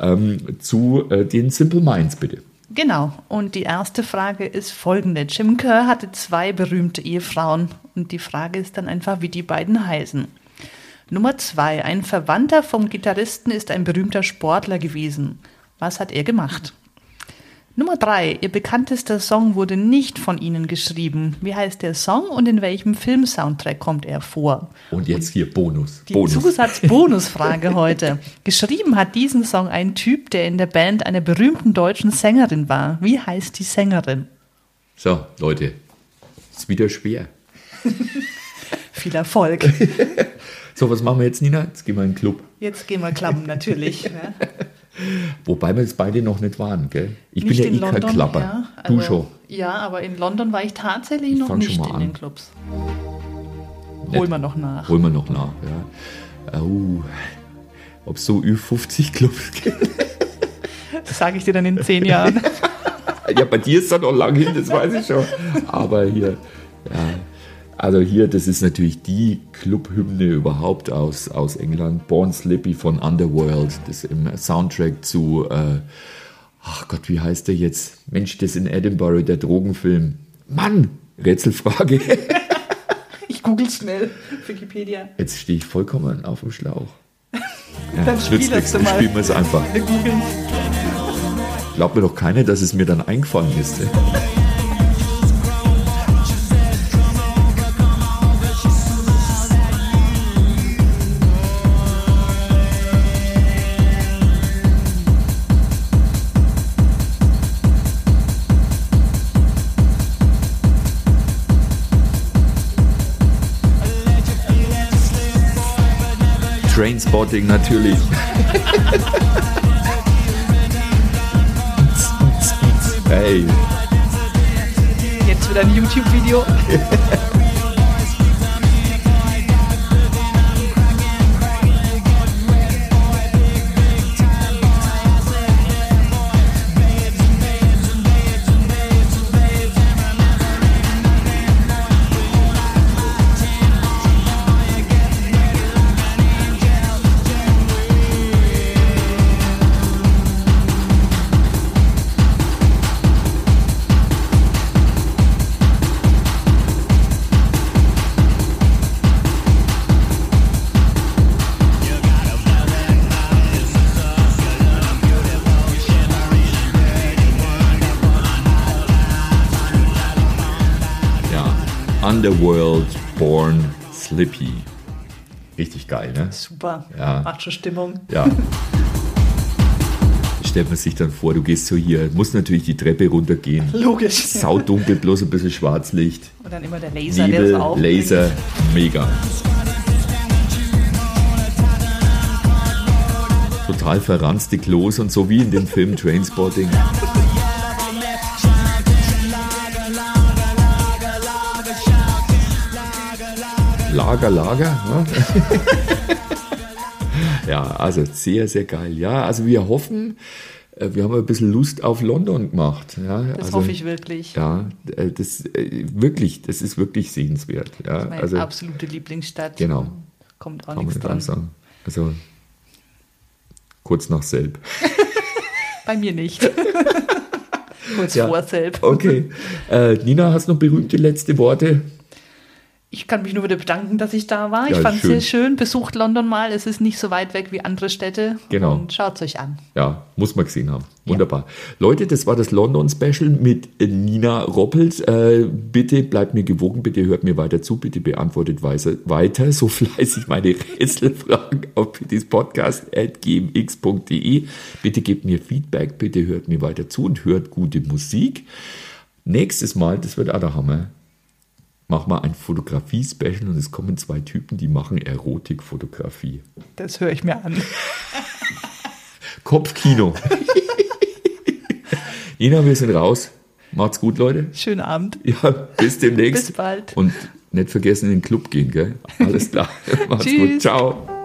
Speaker 1: zu den Simple Minds, bitte.
Speaker 2: Genau, und die erste Frage ist folgende. Jim Kerr hatte 2 berühmte Ehefrauen und die Frage ist dann einfach, wie die beiden heißen. Nummer 2, ein Verwandter vom Gitarristen ist ein berühmter Sportler gewesen. Was hat er gemacht? Nummer 3, ihr bekanntester Song wurde nicht von ihnen geschrieben. Wie heißt der Song und in welchem Film-Soundtrack kommt er vor?
Speaker 1: Und jetzt hier Bonus.
Speaker 2: Die Zusatz-Bonusfrage heute. Geschrieben hat diesen Song ein Typ, der in der Band einer berühmten deutschen Sängerin war. Wie heißt die Sängerin?
Speaker 1: So, Leute, ist wieder schwer.
Speaker 2: Viel Erfolg.
Speaker 1: So, was machen wir jetzt, Nina? Jetzt gehen wir in den Club.
Speaker 2: Jetzt gehen wir klappen, natürlich. Ja.
Speaker 1: Wobei wir es beide noch nicht waren, gell? Ich
Speaker 2: Nicht
Speaker 1: bin ja
Speaker 2: in
Speaker 1: kein
Speaker 2: London,
Speaker 1: Klapper.
Speaker 2: ja,
Speaker 1: Du
Speaker 2: also-
Speaker 1: schon.
Speaker 2: Ja, aber in London war ich tatsächlich
Speaker 1: Ich
Speaker 2: noch
Speaker 1: fang schon
Speaker 2: nicht
Speaker 1: mal
Speaker 2: in
Speaker 1: an.
Speaker 2: den Clubs. Holen wir noch nach.
Speaker 1: Holen wir noch nach, ja. Ob es so Ü50 Clubs gibt?
Speaker 2: Das sage ich dir dann in 10 Jahren.
Speaker 1: Ja, bei dir ist das noch lang hin, das weiß ich schon. Aber hier, ja. Also hier, das ist natürlich die Clubhymne überhaupt aus England. Born Slippy von Underworld, das im Soundtrack zu, ach Gott, wie heißt der jetzt? Mensch, das in Edinburgh, der Drogenfilm. Mann, Rätselfrage.
Speaker 2: Ich google schnell. Wikipedia.
Speaker 1: Jetzt stehe ich vollkommen auf dem Schlauch. Ja,
Speaker 2: Dann spiel
Speaker 1: nützt
Speaker 2: das
Speaker 1: nichts,
Speaker 2: doch
Speaker 1: dann
Speaker 2: mal.
Speaker 1: spielen wir es einfach.
Speaker 2: Wir googeln.
Speaker 1: Glaubt mir doch keiner, dass es mir dann eingefallen ist. Trainspotting natürlich. Hey.
Speaker 2: ein YouTube-Video.
Speaker 1: Underworld Born Slippy. Richtig geil, ne?
Speaker 2: Super.
Speaker 1: Ja.
Speaker 2: Macht schon Stimmung.
Speaker 1: Ja. Stellt man sich dann vor, du gehst so hier, musst natürlich die Treppe runtergehen.
Speaker 2: Logisch.
Speaker 1: Saudunkel, bloß ein bisschen Schwarzlicht.
Speaker 2: Und dann immer der Laser,
Speaker 1: Nebel,
Speaker 2: der es aufbringt.
Speaker 1: Laser, mega. Total verranzte Klos und so wie in dem Film Trainspotting. Lager, ne? Ja, also sehr, sehr geil. Ja, also wir hoffen, wir haben ein bisschen Lust auf London gemacht. Ja,
Speaker 2: Das
Speaker 1: also,
Speaker 2: hoffe ich wirklich.
Speaker 1: Ja, das ist wirklich sehenswert. Ja,
Speaker 2: Das ist meine
Speaker 1: also
Speaker 2: absolute Lieblingsstadt.
Speaker 1: genau.
Speaker 2: Kommt auch
Speaker 1: kann man
Speaker 2: nichts
Speaker 1: nicht
Speaker 2: dran.
Speaker 1: anders sagen. Also kurz nach Selb.
Speaker 2: Bei mir nicht. Kurz
Speaker 1: Ja.
Speaker 2: vor Selb.
Speaker 1: Okay. Nina, hast du noch berühmte letzte Worte?
Speaker 2: Ich kann mich nur wieder bedanken, dass ich da war.
Speaker 1: Ja,
Speaker 2: Ich fand es
Speaker 1: schön.
Speaker 2: sehr schön. Besucht London mal. Es ist nicht so weit weg wie andere Städte.
Speaker 1: Genau.
Speaker 2: Und schaut es euch an.
Speaker 1: Ja, muss man gesehen haben. Wunderbar. Leute, das war das London-Special mit Nina Roppels. Bitte bleibt mir gewogen, bitte hört mir weiter zu, bitte beantwortet weiter so fleißig meine Rätselfragen auf pittispodcast@gmx.de. Bitte gebt mir Feedback, bitte hört mir weiter zu und hört gute Musik. Nächstes Mal, das wird auch der Hammer, machen wir ein Fotografie-Special und es kommen 2 Typen, die machen Erotikfotografie.
Speaker 2: Das höre ich mir an.
Speaker 1: Kopfkino. Nina, wir sind raus. Macht's gut, Leute.
Speaker 2: Schönen Abend.
Speaker 1: Ja, bis demnächst.
Speaker 2: Bis bald.
Speaker 1: Und nicht vergessen, in den Club gehen, gell? Alles klar. Macht's gut.
Speaker 2: Tschüss.
Speaker 1: Ciao.